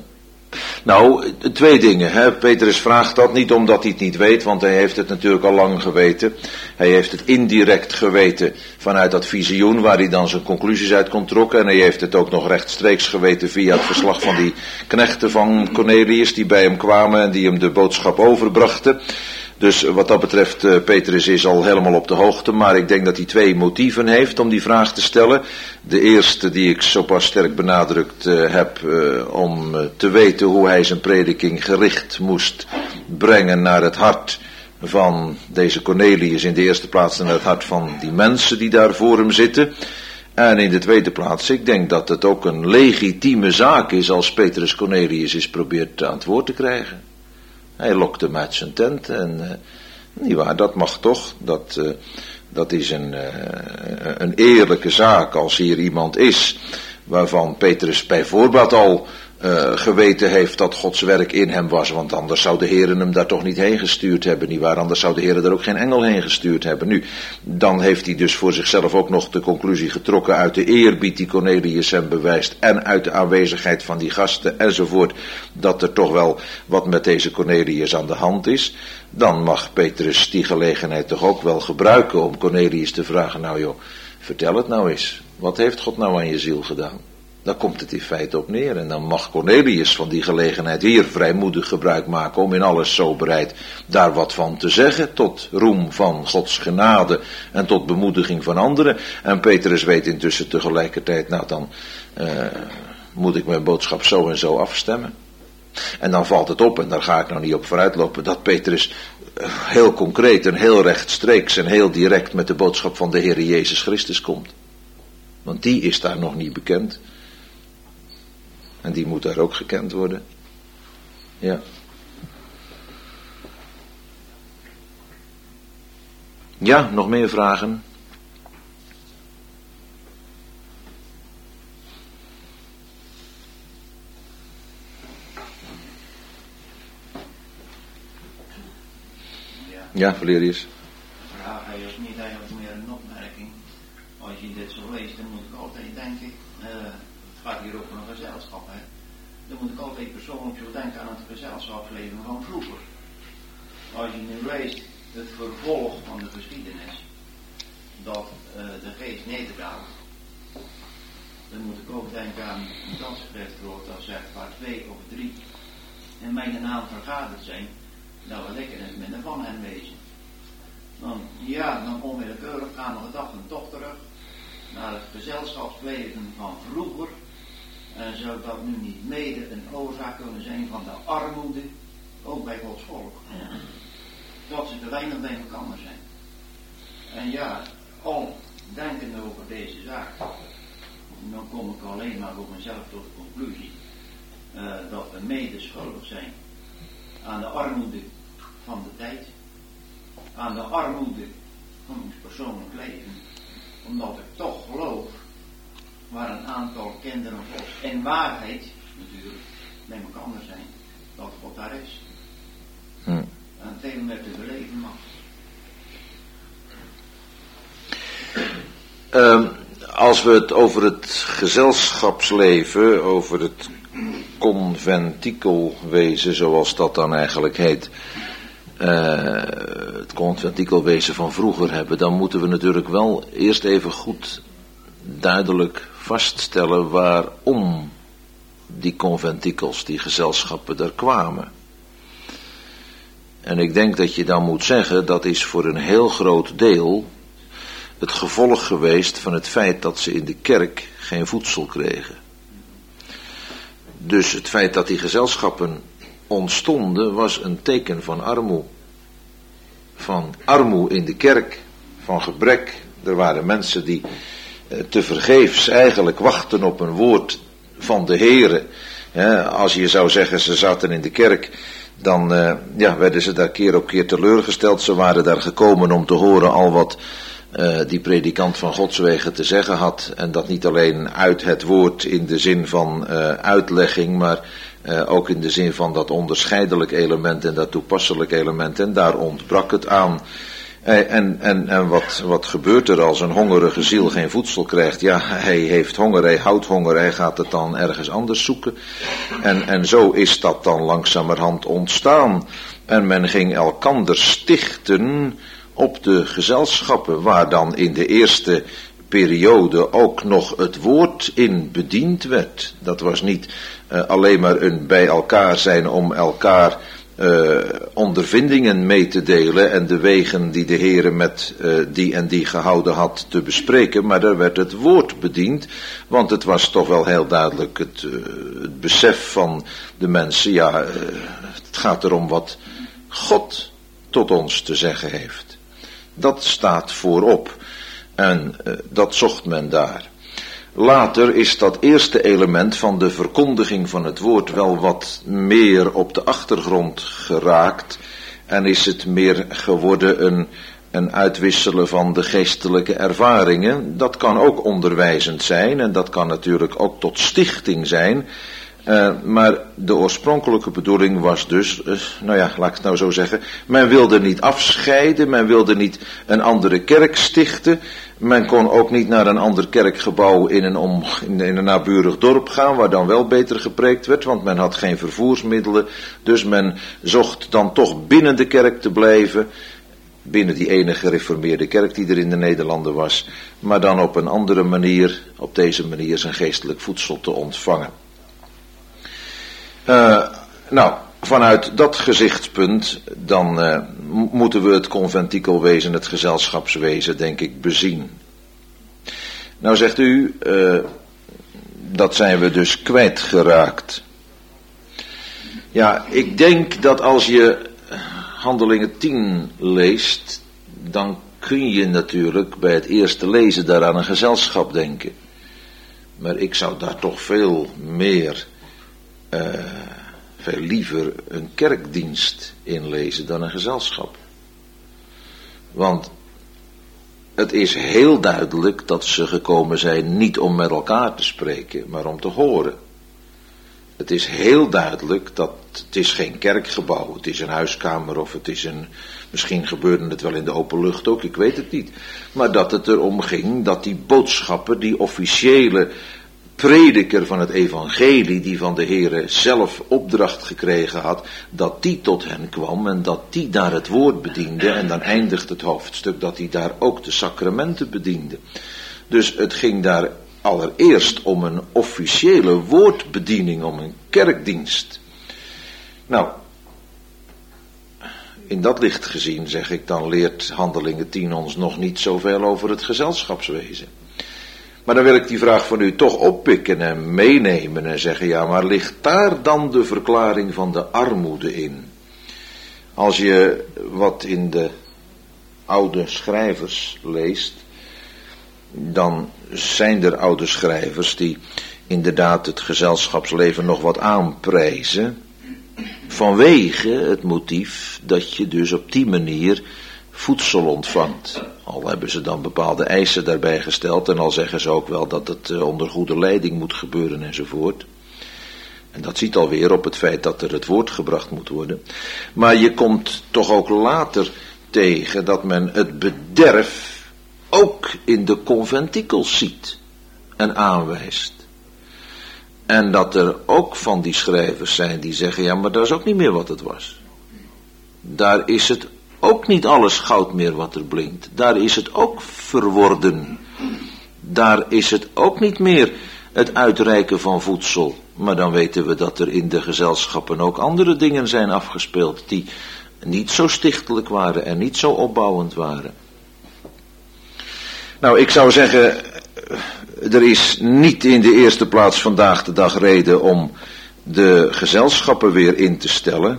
Nou, twee dingen. Hè. Petrus vraagt dat niet omdat hij het niet weet, want hij heeft het natuurlijk al lang geweten. Hij heeft het indirect geweten vanuit dat visioen waar hij dan zijn conclusies uit kon trokken. En hij heeft het ook nog rechtstreeks geweten via het verslag van die knechten van Cornelius die bij hem kwamen en die hem de boodschap overbrachten. Dus wat dat betreft, uh, Petrus is al helemaal op de hoogte, maar ik denk dat hij twee motieven heeft om die vraag te stellen. De eerste die ik zo pas sterk benadrukt uh, heb, uh, om uh, te weten hoe hij zijn prediking gericht moest brengen naar het hart van deze Cornelius, in de eerste plaats naar het hart van die mensen die daar voor hem zitten. En in de tweede plaats, ik denk dat het ook een legitieme zaak is als Petrus Cornelius eens probeert aan het woord te krijgen. Hij lokt hem uit zijn tent en uh, nietwaar, dat mag toch, dat, uh, dat is een, uh, een eerlijke zaak als hier iemand is waarvan Petrus bijvoorbeeld al uh, geweten heeft dat Gods werk in hem was, want anders zou de Heer hem daar toch niet heen gestuurd hebben, nietwaar, anders zou de Heer er ook geen engel heen gestuurd hebben. Nu, dan heeft hij dus voor zichzelf ook nog de conclusie getrokken uit de eerbied die Cornelius hem bewijst en uit de aanwezigheid van die gasten enzovoort, dat er toch wel wat met deze Cornelius aan de hand is. Dan mag Petrus die gelegenheid toch ook wel gebruiken om Cornelius te vragen, nou joh, vertel het nou eens, wat heeft God nou aan je ziel gedaan? Daar komt het in feite op neer. En dan mag Cornelius van die gelegenheid hier vrijmoedig gebruik maken om in alles soberheid daar wat van te zeggen, tot roem van Gods genade en tot bemoediging van anderen. En Petrus weet intussen tegelijkertijd, nou dan uh, moet ik mijn boodschap zo en zo afstemmen. En dan valt het op, en daar ga ik nou niet op vooruitlopen, dat Petrus heel concreet en heel rechtstreeks en heel direct met de boodschap van de Heer Jezus Christus komt. Want die is daar nog niet bekend. En die moet daar ook gekend worden. Ja. Ja, nog meer vragen? Ja, Valerius. Ja, hij is niet eigenlijk meer een opmerking. Als je dit zo leest, dan moet ik altijd denken, uh, het gaat hier over een gezelschap, hè. Dan moet ik altijd persoonlijk zo denken aan het gezelschapsleven van vroeger. Als je nu leest het vervolg van de geschiedenis, dat uh, de geest nederdaalt, dan moet ik ook denken aan dat schriftwoord dat zegt waar twee of drie in mijn naam vergaderd zijn, dat wil ik in het midden van hen wezen. Dan, ja, dan onwillekeurig gaan we gedachten toch terug naar het gezelschapsleven van vroeger, En zou dat nu niet mede een oorzaak kunnen zijn van de armoede, ook bij Gods volk? Dat ze te weinig bij elkaar zijn. En ja, al denkende over deze zaak, dan kom ik alleen maar voor mezelf tot de conclusie uh, dat we mede schuldig zijn aan de armoede van de tijd, aan de armoede van ons persoonlijk leven, omdat ik toch geloof waar een aantal kinderen Gods en waarheid natuurlijk bij elkaar zijn, dat God daar is. Hm. En veel meer te beleven mag. Uh, als we het over het gezelschapsleven, over het conventikelwezen, zoals dat dan eigenlijk heet, uh, het conventikelwezen van vroeger hebben, dan moeten we natuurlijk wel eerst even goed duidelijk vaststellen waarom die conventikels, die gezelschappen er kwamen. En ik denk dat je dan moet zeggen, dat is voor een heel groot deel het gevolg geweest van het feit dat ze in de kerk geen voedsel kregen. Dus het feit dat die gezelschappen ontstonden was een teken van armoe. Van armoe in de kerk, van gebrek. Er waren mensen die eh, tevergeefs eigenlijk wachten op een woord van de Heere. Ja, als je zou zeggen ze zaten in de kerk, dan uh, ja, werden ze daar keer op keer teleurgesteld. Ze waren daar gekomen om te horen al wat uh, die predikant van Godswegen te zeggen had. En dat niet alleen uit het woord in de zin van uh, uitlegging, maar uh, ook in de zin van dat onderscheidelijk element en dat toepasselijk element. En daar ontbrak het aan. En, en, en wat, wat gebeurt er als een hongerige ziel geen voedsel krijgt? Ja, hij heeft honger, hij houdt honger, hij gaat het dan ergens anders zoeken. En, en zo is dat dan langzamerhand ontstaan. En men ging elkander stichten op de gezelschappen, waar dan in de eerste periode ook nog het woord in bediend werd. Dat was niet uh, alleen maar een bij elkaar zijn om elkaar Uh, ondervindingen mee te delen en de wegen die de Heere met uh, die en die gehouden had te bespreken, maar daar werd het woord bediend, want het was toch wel heel duidelijk het, uh, het besef van de mensen, ja, uh, het gaat erom wat God tot ons te zeggen heeft. Dat staat voorop en uh, dat zocht men daar. Later is dat eerste element van de verkondiging van het woord wel wat meer op de achtergrond geraakt en is het meer geworden een, een uitwisselen van de geestelijke ervaringen. Dat kan ook onderwijzend zijn en dat kan natuurlijk ook tot stichting zijn. Uh, maar de oorspronkelijke bedoeling was dus, uh, nou ja, laat ik het nou zo zeggen, men wilde niet afscheiden, men wilde niet een andere kerk stichten, men kon ook niet naar een ander kerkgebouw in een, om, in een naburig dorp gaan, waar dan wel beter gepreekt werd, want men had geen vervoersmiddelen, dus men zocht dan toch binnen de kerk te blijven, binnen die ene gereformeerde kerk die er in de Nederlanden was, maar dan op een andere manier, op deze manier zijn geestelijk voedsel te ontvangen. Uh, nou, vanuit dat gezichtspunt, dan uh, m- moeten we het conventikelwezen, het gezelschapswezen, denk ik, bezien. Nou zegt u, uh, dat zijn we dus kwijtgeraakt. Ja, ik denk dat als je Handelingen tien leest, dan kun je natuurlijk bij het eerste lezen daaraan een gezelschap denken. Maar ik zou daar toch veel meer... Uh, veel liever een kerkdienst inlezen dan een gezelschap. Want het is heel duidelijk dat ze gekomen zijn niet om met elkaar te spreken, maar om te horen. Het is heel duidelijk dat het is geen kerkgebouw, het is een huiskamer of het is een, misschien gebeurde het wel in de open lucht ook, ik weet het niet. Maar dat het erom ging dat die boodschappen, die officiële prediker van het evangelie, die van de Heere zelf opdracht gekregen had, dat die tot hen kwam en dat die daar het woord bediende, en dan eindigt het hoofdstuk dat hij daar ook de sacramenten bediende. Dus het ging daar allereerst om een officiële woordbediening, om een kerkdienst. Nou, in dat licht gezien zeg ik, dan leert Handelingen tien ons nog niet zoveel over het gezelschapswezen. Maar dan wil ik die vraag van u toch oppikken en meenemen en zeggen, ja, maar ligt daar dan de verklaring van de armoede in? Als je wat in de oude schrijvers leest, dan zijn er oude schrijvers die inderdaad het gezelschapsleven nog wat aanprijzen, vanwege het motief dat je dus op die manier voedsel ontvangt. Al hebben ze dan bepaalde eisen daarbij gesteld en al zeggen ze ook wel dat het onder goede leiding moet gebeuren enzovoort. En dat ziet alweer op het feit dat er het woord gebracht moet worden. Maar je komt toch ook later tegen dat men het bederf ook in de conventikels ziet en aanwijst. En dat er ook van die schrijvers zijn die zeggen, ja, maar dat is ook niet meer wat het was. Daar is het ook niet alles goud meer wat er blinkt. Daar is het ook verworden. Daar is het ook niet meer het uitreiken van voedsel. Maar dan weten we dat er in de gezelschappen ook andere dingen zijn afgespeeld die niet zo stichtelijk waren en niet zo opbouwend waren. Nou, ik zou zeggen, er is niet in de eerste plaats vandaag de dag reden om de gezelschappen weer in te stellen.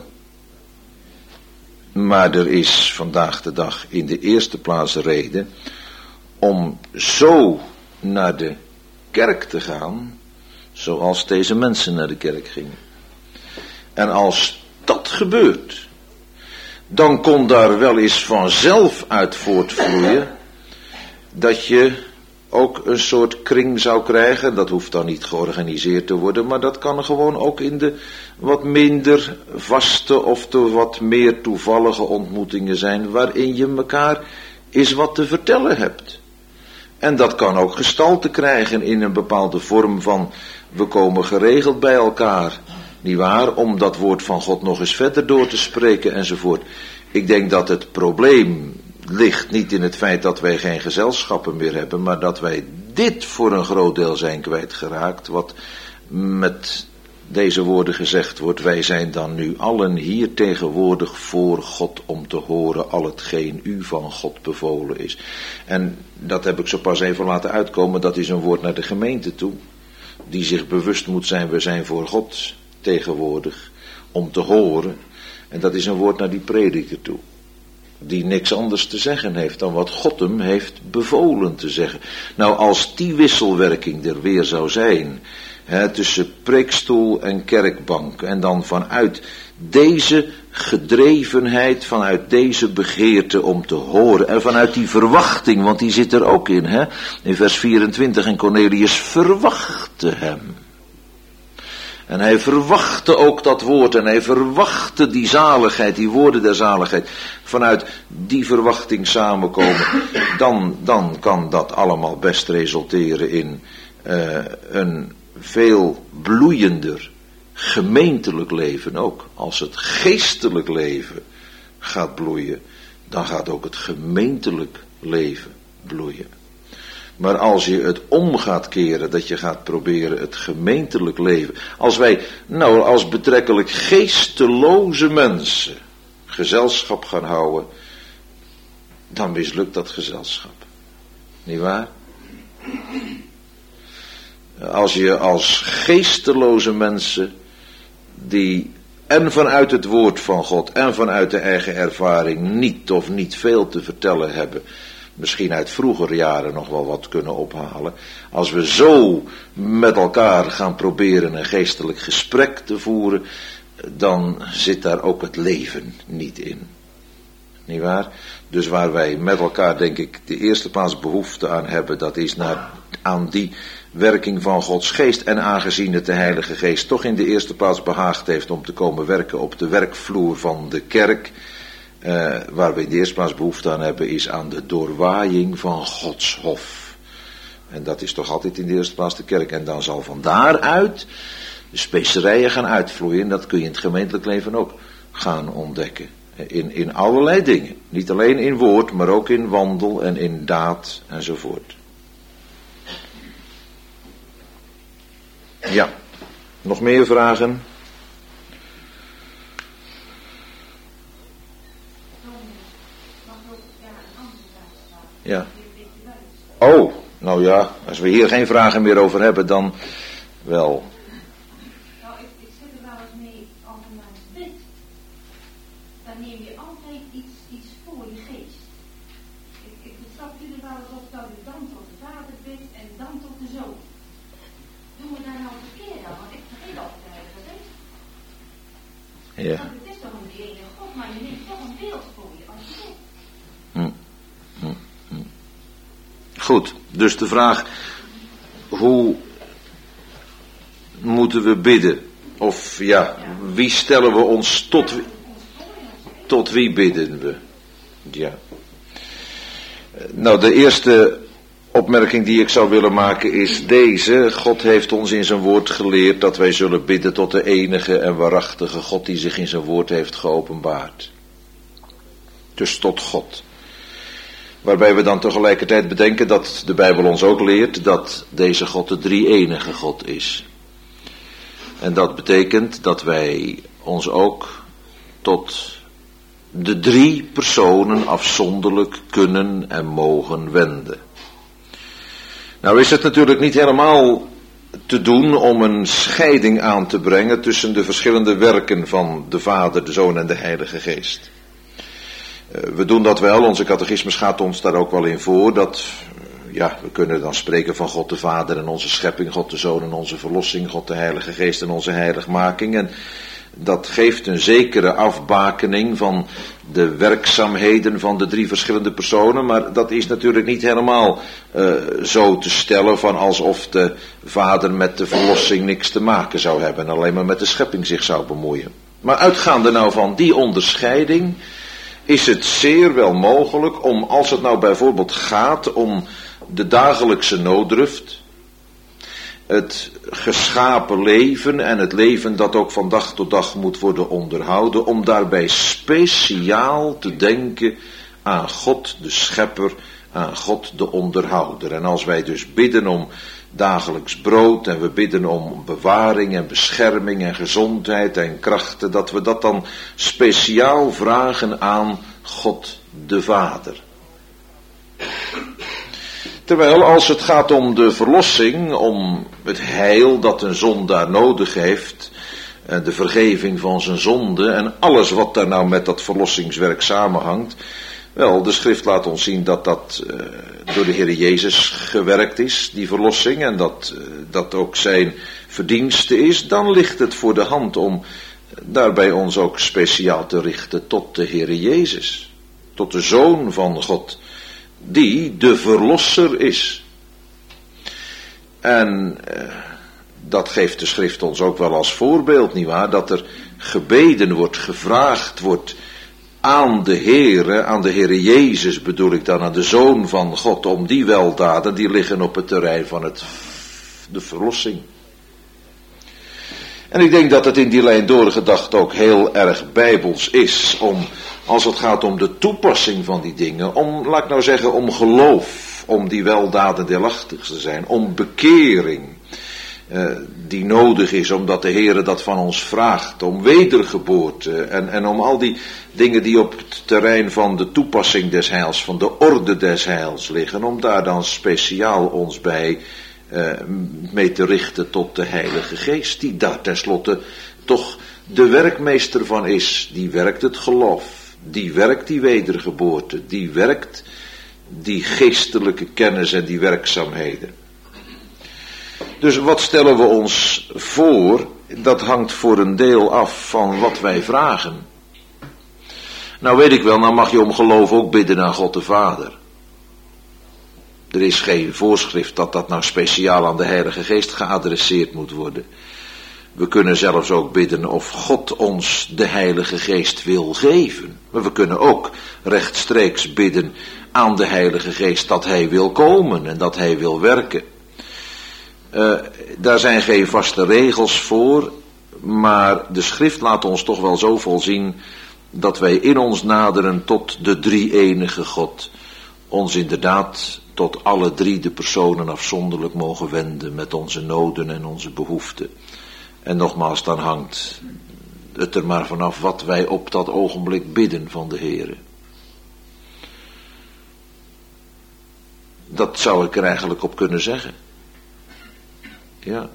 Maar er is vandaag de dag in de eerste plaats reden om zo naar de kerk te gaan, zoals deze mensen naar de kerk gingen. En als dat gebeurt, dan kon daar wel eens vanzelf uit voortvloeien dat je ook een soort kring zou krijgen. Dat hoeft dan niet georganiseerd te worden, maar dat kan gewoon ook in de wat minder vaste of de wat meer toevallige ontmoetingen zijn, waarin je elkaar eens wat te vertellen hebt. En dat kan ook gestalte krijgen in een bepaalde vorm van, we komen geregeld bij elkaar, nietwaar, om dat woord van God nog eens verder door te spreken enzovoort. Ik denk dat het probleem ligt niet in het feit dat wij geen gezelschappen meer hebben, maar dat wij dit voor een groot deel zijn kwijtgeraakt, wat met deze woorden gezegd wordt, wij zijn dan nu allen hier tegenwoordig voor God om te horen al hetgeen u van God bevolen is. En dat heb ik zo pas even laten uitkomen, dat is een woord naar de gemeente toe, die zich bewust moet zijn, we zijn voor God tegenwoordig om te horen. En dat is een woord naar die prediker toe, die niks anders te zeggen heeft dan wat God hem heeft bevolen te zeggen. Nou, als die wisselwerking er weer zou zijn, hè, tussen preekstoel en kerkbank, en dan vanuit deze gedrevenheid, vanuit deze begeerte om te horen, en vanuit die verwachting, want die zit er ook in, hè, in vers vierentwintig, en Cornelius verwachtte hem. En hij verwachtte ook dat woord en hij verwachtte die zaligheid, die woorden der zaligheid. Vanuit die verwachting samenkomen, dan, dan kan dat allemaal best resulteren in uh, een veel bloeiender gemeentelijk leven ook. Als het geestelijk leven gaat bloeien, dan gaat ook het gemeentelijk leven bloeien. Maar als je het om gaat keren, dat je gaat proberen het gemeentelijk leven. Als wij, nou als betrekkelijk geesteloze mensen gezelschap gaan houden, dan mislukt dat gezelschap. Niet waar? Als je als geesteloze mensen, die en vanuit het woord van God en vanuit de eigen ervaring niet of niet veel te vertellen hebben, misschien uit vroegere jaren nog wel wat kunnen ophalen. Als we zo met elkaar gaan proberen een geestelijk gesprek te voeren, dan zit daar ook het leven niet in. Niet waar? Dus waar wij met elkaar, denk ik, de eerste plaats behoefte aan hebben, dat is naar, aan die werking van Gods geest. En aangezien het de Heilige Geest toch in de eerste plaats behaagd heeft om te komen werken op de werkvloer van de kerk, Uh, waar we in de eerste plaats behoefte aan hebben, is aan de doorwaaiing van Gods hof. En dat is toch altijd in de eerste plaats de kerk. En dan zal van daaruit de specerijen gaan uitvloeien. En dat kun je in het gemeentelijk leven ook gaan ontdekken. In, in allerlei dingen. Niet alleen in woord, maar ook in wandel en in daad enzovoort. Ja, nog meer vragen? Ja. Oh, Nou ja, als we hier geen vragen meer over hebben, dan wel. Nou, ik, ik zit er wel eens mee als een mens bidt. Dan neem je altijd iets, iets voor je geest. Ik, ik betrap jullie wel eens op dat u dan tot de vader bidt en dan tot de zoon. Doen we daar nou verkeerd aan? Want ik vergeet altijd de Heilige Geest. Ja. Want het is toch een die ene God, maar je neemt toch een beeld voor je als je bidt. Hm. Hm. Hm. Goed, dus de vraag, hoe moeten we bidden? Of ja, wie stellen we ons tot, tot wie bidden we? Ja. Nou, de eerste opmerking die ik zou willen maken is deze. God heeft ons in zijn woord geleerd dat wij zullen bidden tot de enige en waarachtige God die zich in zijn woord heeft geopenbaard. Dus tot God. Waarbij we dan tegelijkertijd bedenken dat de Bijbel ons ook leert dat deze God de drie-enige God is. En dat betekent dat wij ons ook tot de drie personen afzonderlijk kunnen en mogen wenden. Nou is het natuurlijk niet helemaal te doen om een scheiding aan te brengen tussen de verschillende werken van de Vader, de Zoon en de Heilige Geest. We doen dat wel, onze catechismus gaat ons daar ook wel in voor, dat, ja, we kunnen dan spreken van God de Vader en onze schepping, God de Zoon en onze verlossing, God de Heilige Geest en onze heiligmaking. En dat geeft een zekere afbakening van de werkzaamheden van de drie verschillende personen, maar dat is natuurlijk niet helemaal uh, zo te stellen van alsof de Vader met de verlossing niks te maken zou hebben en alleen maar met de schepping zich zou bemoeien. Maar uitgaande nou van die onderscheiding is het zeer wel mogelijk om, als het nou bijvoorbeeld gaat om de dagelijkse nooddruft, het geschapen leven en het leven dat ook van dag tot dag moet worden onderhouden, om daarbij speciaal te denken aan God de Schepper, aan God de Onderhouder. En als wij dus bidden om dagelijks brood en we bidden om bewaring en bescherming en gezondheid en krachten, dat we dat dan speciaal vragen aan God de Vader. Terwijl als het gaat om de verlossing, om het heil dat een zondaar nodig heeft, de vergeving van zijn zonde en alles wat daar nou met dat verlossingswerk samenhangt, wel, de schrift laat ons zien dat dat uh, door de Heer Jezus gewerkt is, die verlossing, en dat uh, dat ook zijn verdienste is, dan ligt het voor de hand om daarbij ons ook speciaal te richten tot de Heer Jezus, tot de Zoon van God, die de verlosser is. En uh, dat geeft de schrift ons ook wel als voorbeeld, nietwaar, dat er gebeden wordt, gevraagd wordt aan de Heere, aan de Heere Jezus bedoel ik dan, aan de Zoon van God, om die weldaden, die liggen op het terrein van het, de verlossing. En ik denk dat het in die lijn doorgedacht ook heel erg bijbels is, om, als het gaat om de toepassing van die dingen, om, laat ik nou zeggen, om geloof, om die weldaden deelachtig te zijn, om bekering, Uh, die nodig is omdat de Heere dat van ons vraagt, om wedergeboorte en, en om al die dingen die op het terrein van de toepassing des heils, van de orde des heils liggen, om daar dan speciaal ons bij uh, mee te richten tot de Heilige Geest, die daar tenslotte toch de werkmeester van is, die werkt het geloof, die werkt die wedergeboorte, die werkt die geestelijke kennis en die werkzaamheden. Dus wat stellen we ons voor? Dat hangt voor een deel af van wat wij vragen. Nou weet ik wel, nou mag je om geloof ook bidden aan God de Vader. Er is geen voorschrift dat dat nou speciaal aan de Heilige Geest geadresseerd moet worden. We kunnen zelfs ook bidden of God ons de Heilige Geest wil geven. Maar we kunnen ook rechtstreeks bidden aan de Heilige Geest dat Hij wil komen en dat Hij wil werken. Uh, daar zijn geen vaste regels voor, maar de schrift laat ons toch wel zoveel zien dat wij in ons naderen tot de drie-enige God, ons inderdaad tot alle drie de personen afzonderlijk mogen wenden met onze noden en onze behoeften. En nogmaals, dan hangt het er maar vanaf wat wij op dat ogenblik bidden van de Heere. Dat zou ik er eigenlijk op kunnen zeggen. Ja.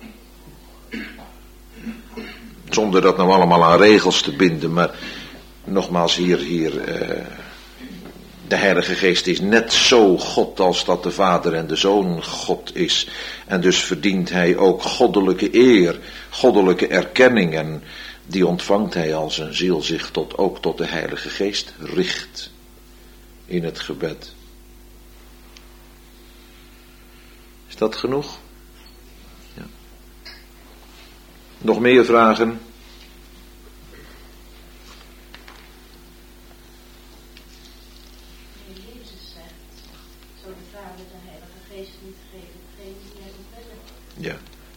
Zonder dat nou allemaal aan regels te binden, maar nogmaals hier, hier, uh, de Heilige Geest is net zo God als dat de Vader en de Zoon God is. En dus verdient hij ook goddelijke eer, goddelijke erkenning. En die ontvangt hij als een ziel zich tot, ook tot de Heilige Geest richt in het gebed. Is dat genoeg? Ja. Nog meer vragen? Ja,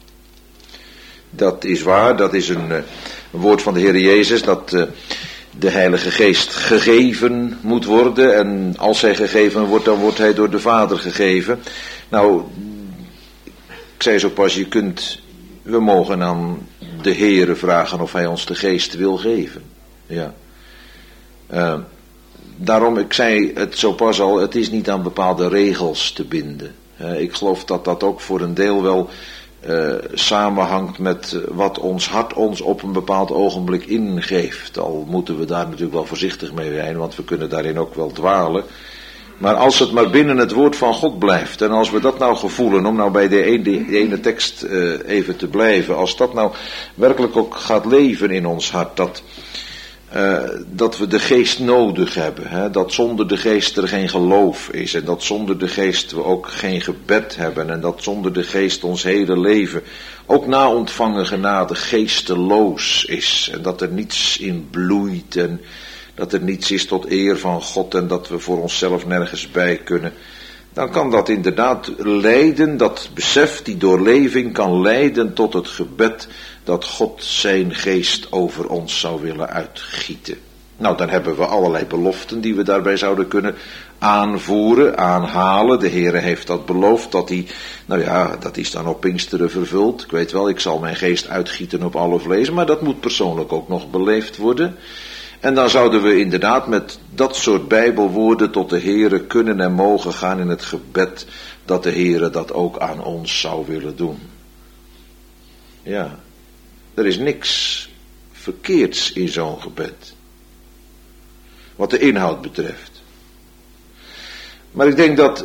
dat is waar, dat is een, een woord van de Heer Jezus, dat uh, de Heilige Geest gegeven moet worden. En als hij gegeven wordt, dan wordt hij door de Vader gegeven. Nou, ik zei zo pas, je kunt, we mogen aan de Heere vragen of hij ons de Geest wil geven. Ja. Uh, daarom, ik zei het zo pas al, het is niet aan bepaalde regels te binden. Uh, ik geloof dat dat ook voor een deel wel uh, samenhangt met wat ons hart ons op een bepaald ogenblik ingeeft. Al moeten we daar natuurlijk wel voorzichtig mee zijn, want we kunnen daarin ook wel dwalen. Maar als het maar binnen het woord van God blijft, en als we dat nou gevoelen, om nou bij de ene, de ene tekst uh, even te blijven, als dat nou werkelijk ook gaat leven in ons hart, dat... Uh, dat we de geest nodig hebben, hè? Dat zonder de geest er geen geloof is en dat zonder de geest we ook geen gebed hebben en dat zonder de geest ons hele leven ook na ontvangen genade geesteloos is en dat er niets in bloeit en dat er niets is tot eer van God en dat we voor onszelf nergens bij kunnen. Dan kan dat inderdaad leiden, dat besef, die doorleving kan leiden tot het gebed dat God zijn geest over ons zou willen uitgieten. Nou, dan hebben we allerlei beloften die we daarbij zouden kunnen aanvoeren, aanhalen. De Heere heeft dat beloofd, dat hij, nou ja, dat is dan op Pinksteren vervuld. Ik weet wel, ik zal mijn geest uitgieten op alle vlees, maar dat moet persoonlijk ook nog beleefd worden. En dan zouden we inderdaad met dat soort Bijbelwoorden tot de Heere kunnen en mogen gaan in het gebed dat de Heere dat ook aan ons zou willen doen. Ja, er is niks verkeerds in zo'n gebed, wat de inhoud betreft. Maar ik denk dat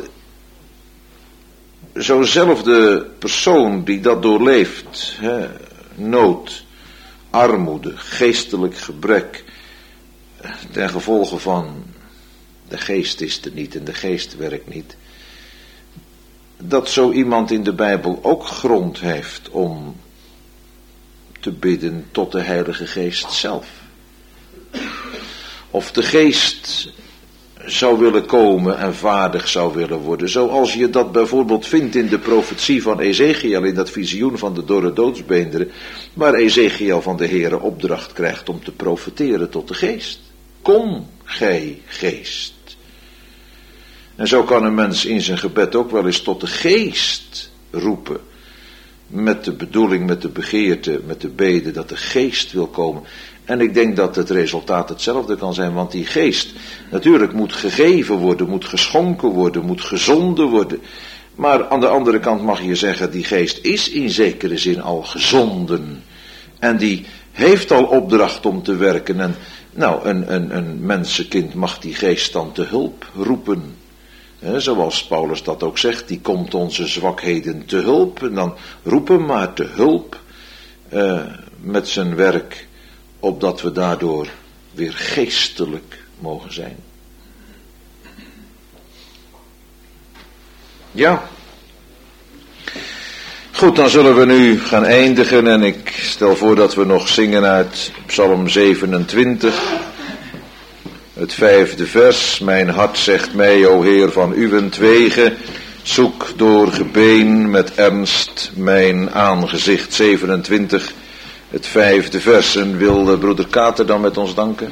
zo'nzelfde persoon die dat doorleeft, hè, nood, armoede, geestelijk gebrek, ten gevolge van de geest is er niet en de geest werkt niet, dat zo iemand in de Bijbel ook grond heeft om te bidden tot de Heilige Geest zelf. Of de Geest zou willen komen en vaardig zou willen worden, zoals je dat bijvoorbeeld vindt in de profetie van Ezechiel, in dat visioen van de dorre doodsbeenderen, waar Ezechiel van de Heere opdracht krijgt om te profeteren tot de Geest. Kom, gij Geest. En zo kan een mens in zijn gebed ook wel eens tot de Geest roepen, met de bedoeling, met de begeerte, met de bede dat de Geest wil komen. En ik denk dat het resultaat hetzelfde kan zijn, want die Geest natuurlijk moet gegeven worden, moet geschonken worden, moet gezonden worden. Maar aan de andere kant mag je zeggen, die Geest is in zekere zin al gezonden. En die heeft al opdracht om te werken. En nou, een, een, een mensenkind mag die Geest dan te hulp roepen. He, zoals Paulus dat ook zegt, die komt onze zwakheden te hulp. En dan roep hem maar te hulp uh, met zijn werk, opdat we daardoor weer geestelijk mogen zijn. Ja. Goed, dan zullen we nu gaan eindigen en ik stel voor dat we nog zingen uit Psalm zevenentwintig. Het vijfde vers. Mijn hart zegt mij, o Heer, van uwentwege, zoek door gebeen met ernst mijn aangezicht. zevenentwintig, het vijfde vers. En wil broeder Kater dan met ons danken?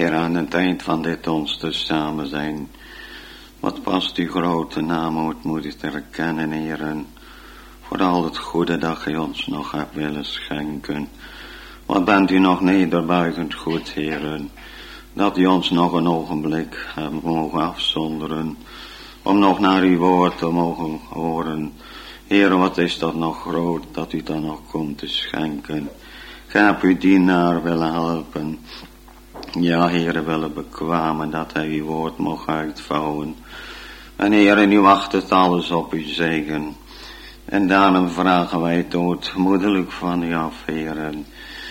Heer, aan het eind van dit ons te samen zijn. Wat past uw grote naam uit moet ik erkennen, Heeren. Voor al het goede dat gij ons nog hebt willen schenken. Wat bent u nog nederbuigend goed, Heeren. Dat u ons nog een ogenblik hebt mogen afzonderen. Om nog naar uw woord te mogen horen. Heeren, wat is dat nog groot dat u dan nog komt te schenken. Gij hebt uw dienaar willen helpen. Ja, Heere, willen bekwamen dat hij uw woord mocht uitvouwen. En Heere, u wacht het alles op uw zegen. En daarom vragen wij het ootmoedelijk van u af, Heeren.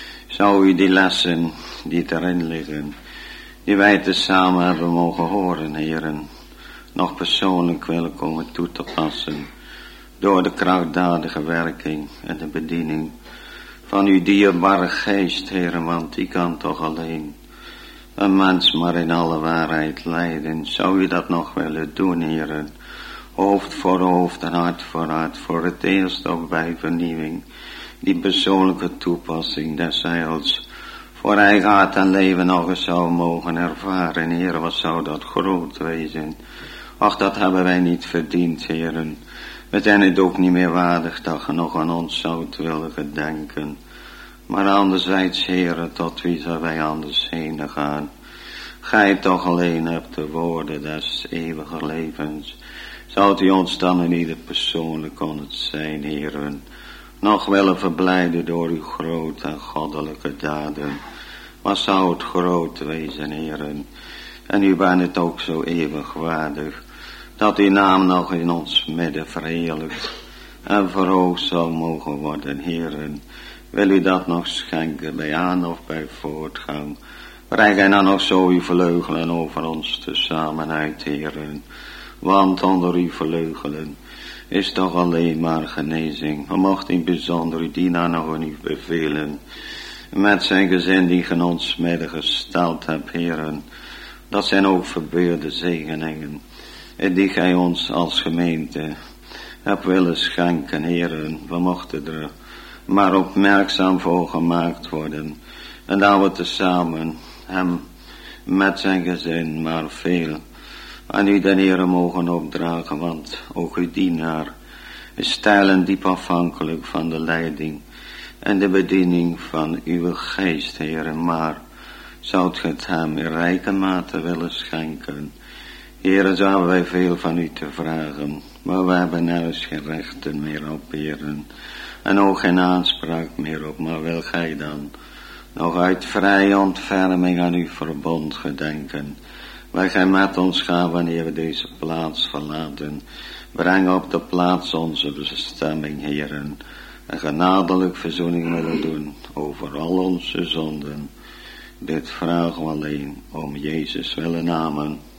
Zou u die lessen die erin liggen, die wij tezamen hebben mogen horen, Heeren, nog persoonlijk willen komen toe te passen. Door de krachtdadige werking en de bediening van uw dierbare geest, Heeren, want die kan toch alleen een mens maar in alle waarheid leiden. Zou u dat nog willen doen, Heeren? Hoofd voor hoofd en hart voor hart, voor het eerst ook bij vernieuwing. Die persoonlijke toepassing des heils, voor eigen hart en leven nog eens zou mogen ervaren. Heer, wat zou dat groot wezen. Ach, dat hebben wij niet verdiend, Heeren. We zijn het ook niet meer waardig dat je nog aan ons zoudt willen gedenken. Maar anderzijds, Heere, tot wie zou wij anders heen gaan? Gij toch alleen hebt de woorden des eeuwige levens. Zou u ons dan in ieder persoonlijk kon het zijn, Heeren, nog willen verblijden door uw grote en goddelijke daden. Wat zou het groot wezen, Heeren. En u bent het ook zo eeuwig waardig, dat uw naam nog in ons midden verheerlijkt en verhoogd zou mogen worden, Heeren. Wil u dat nog schenken bij aan of bij voortgang? Breng gij dan nog zo uw vleugelen over ons tezamen uit, Heeren. Want onder uw vleugelen is toch alleen maar genezing. We mochten in bijzonder uw dienaar nog aan u bevelen. Met zijn gezin die ge ons midden gesteld hebt, Heeren. Dat zijn ook verbeurde zegeningen. Die gij ons als gemeente hebt willen schenken, Heeren. We mochten er maar opmerkzaam voor gemaakt worden. En dat we tezamen hem met zijn gezin maar veel aan u den Heere mogen opdragen. Want ook uw dienaar is steil en diep afhankelijk van de leiding en de bediening van uw geest, Heere. Maar zoudt ge het hem in rijke mate willen schenken? Heere, zo hebben wij veel van u te vragen, maar we hebben nergens geen rechten meer op, Heeren. En ook geen aanspraak meer op, maar wil gij dan nog uit vrije ontferming aan uw verbond gedenken, waar gij met ons gaat wanneer we deze plaats verlaten. Breng op de plaats onze bestemming, Heeren, en genadelijk verzoening willen doen over al onze zonden. Dit vragen we alleen om Jezus willen, amen.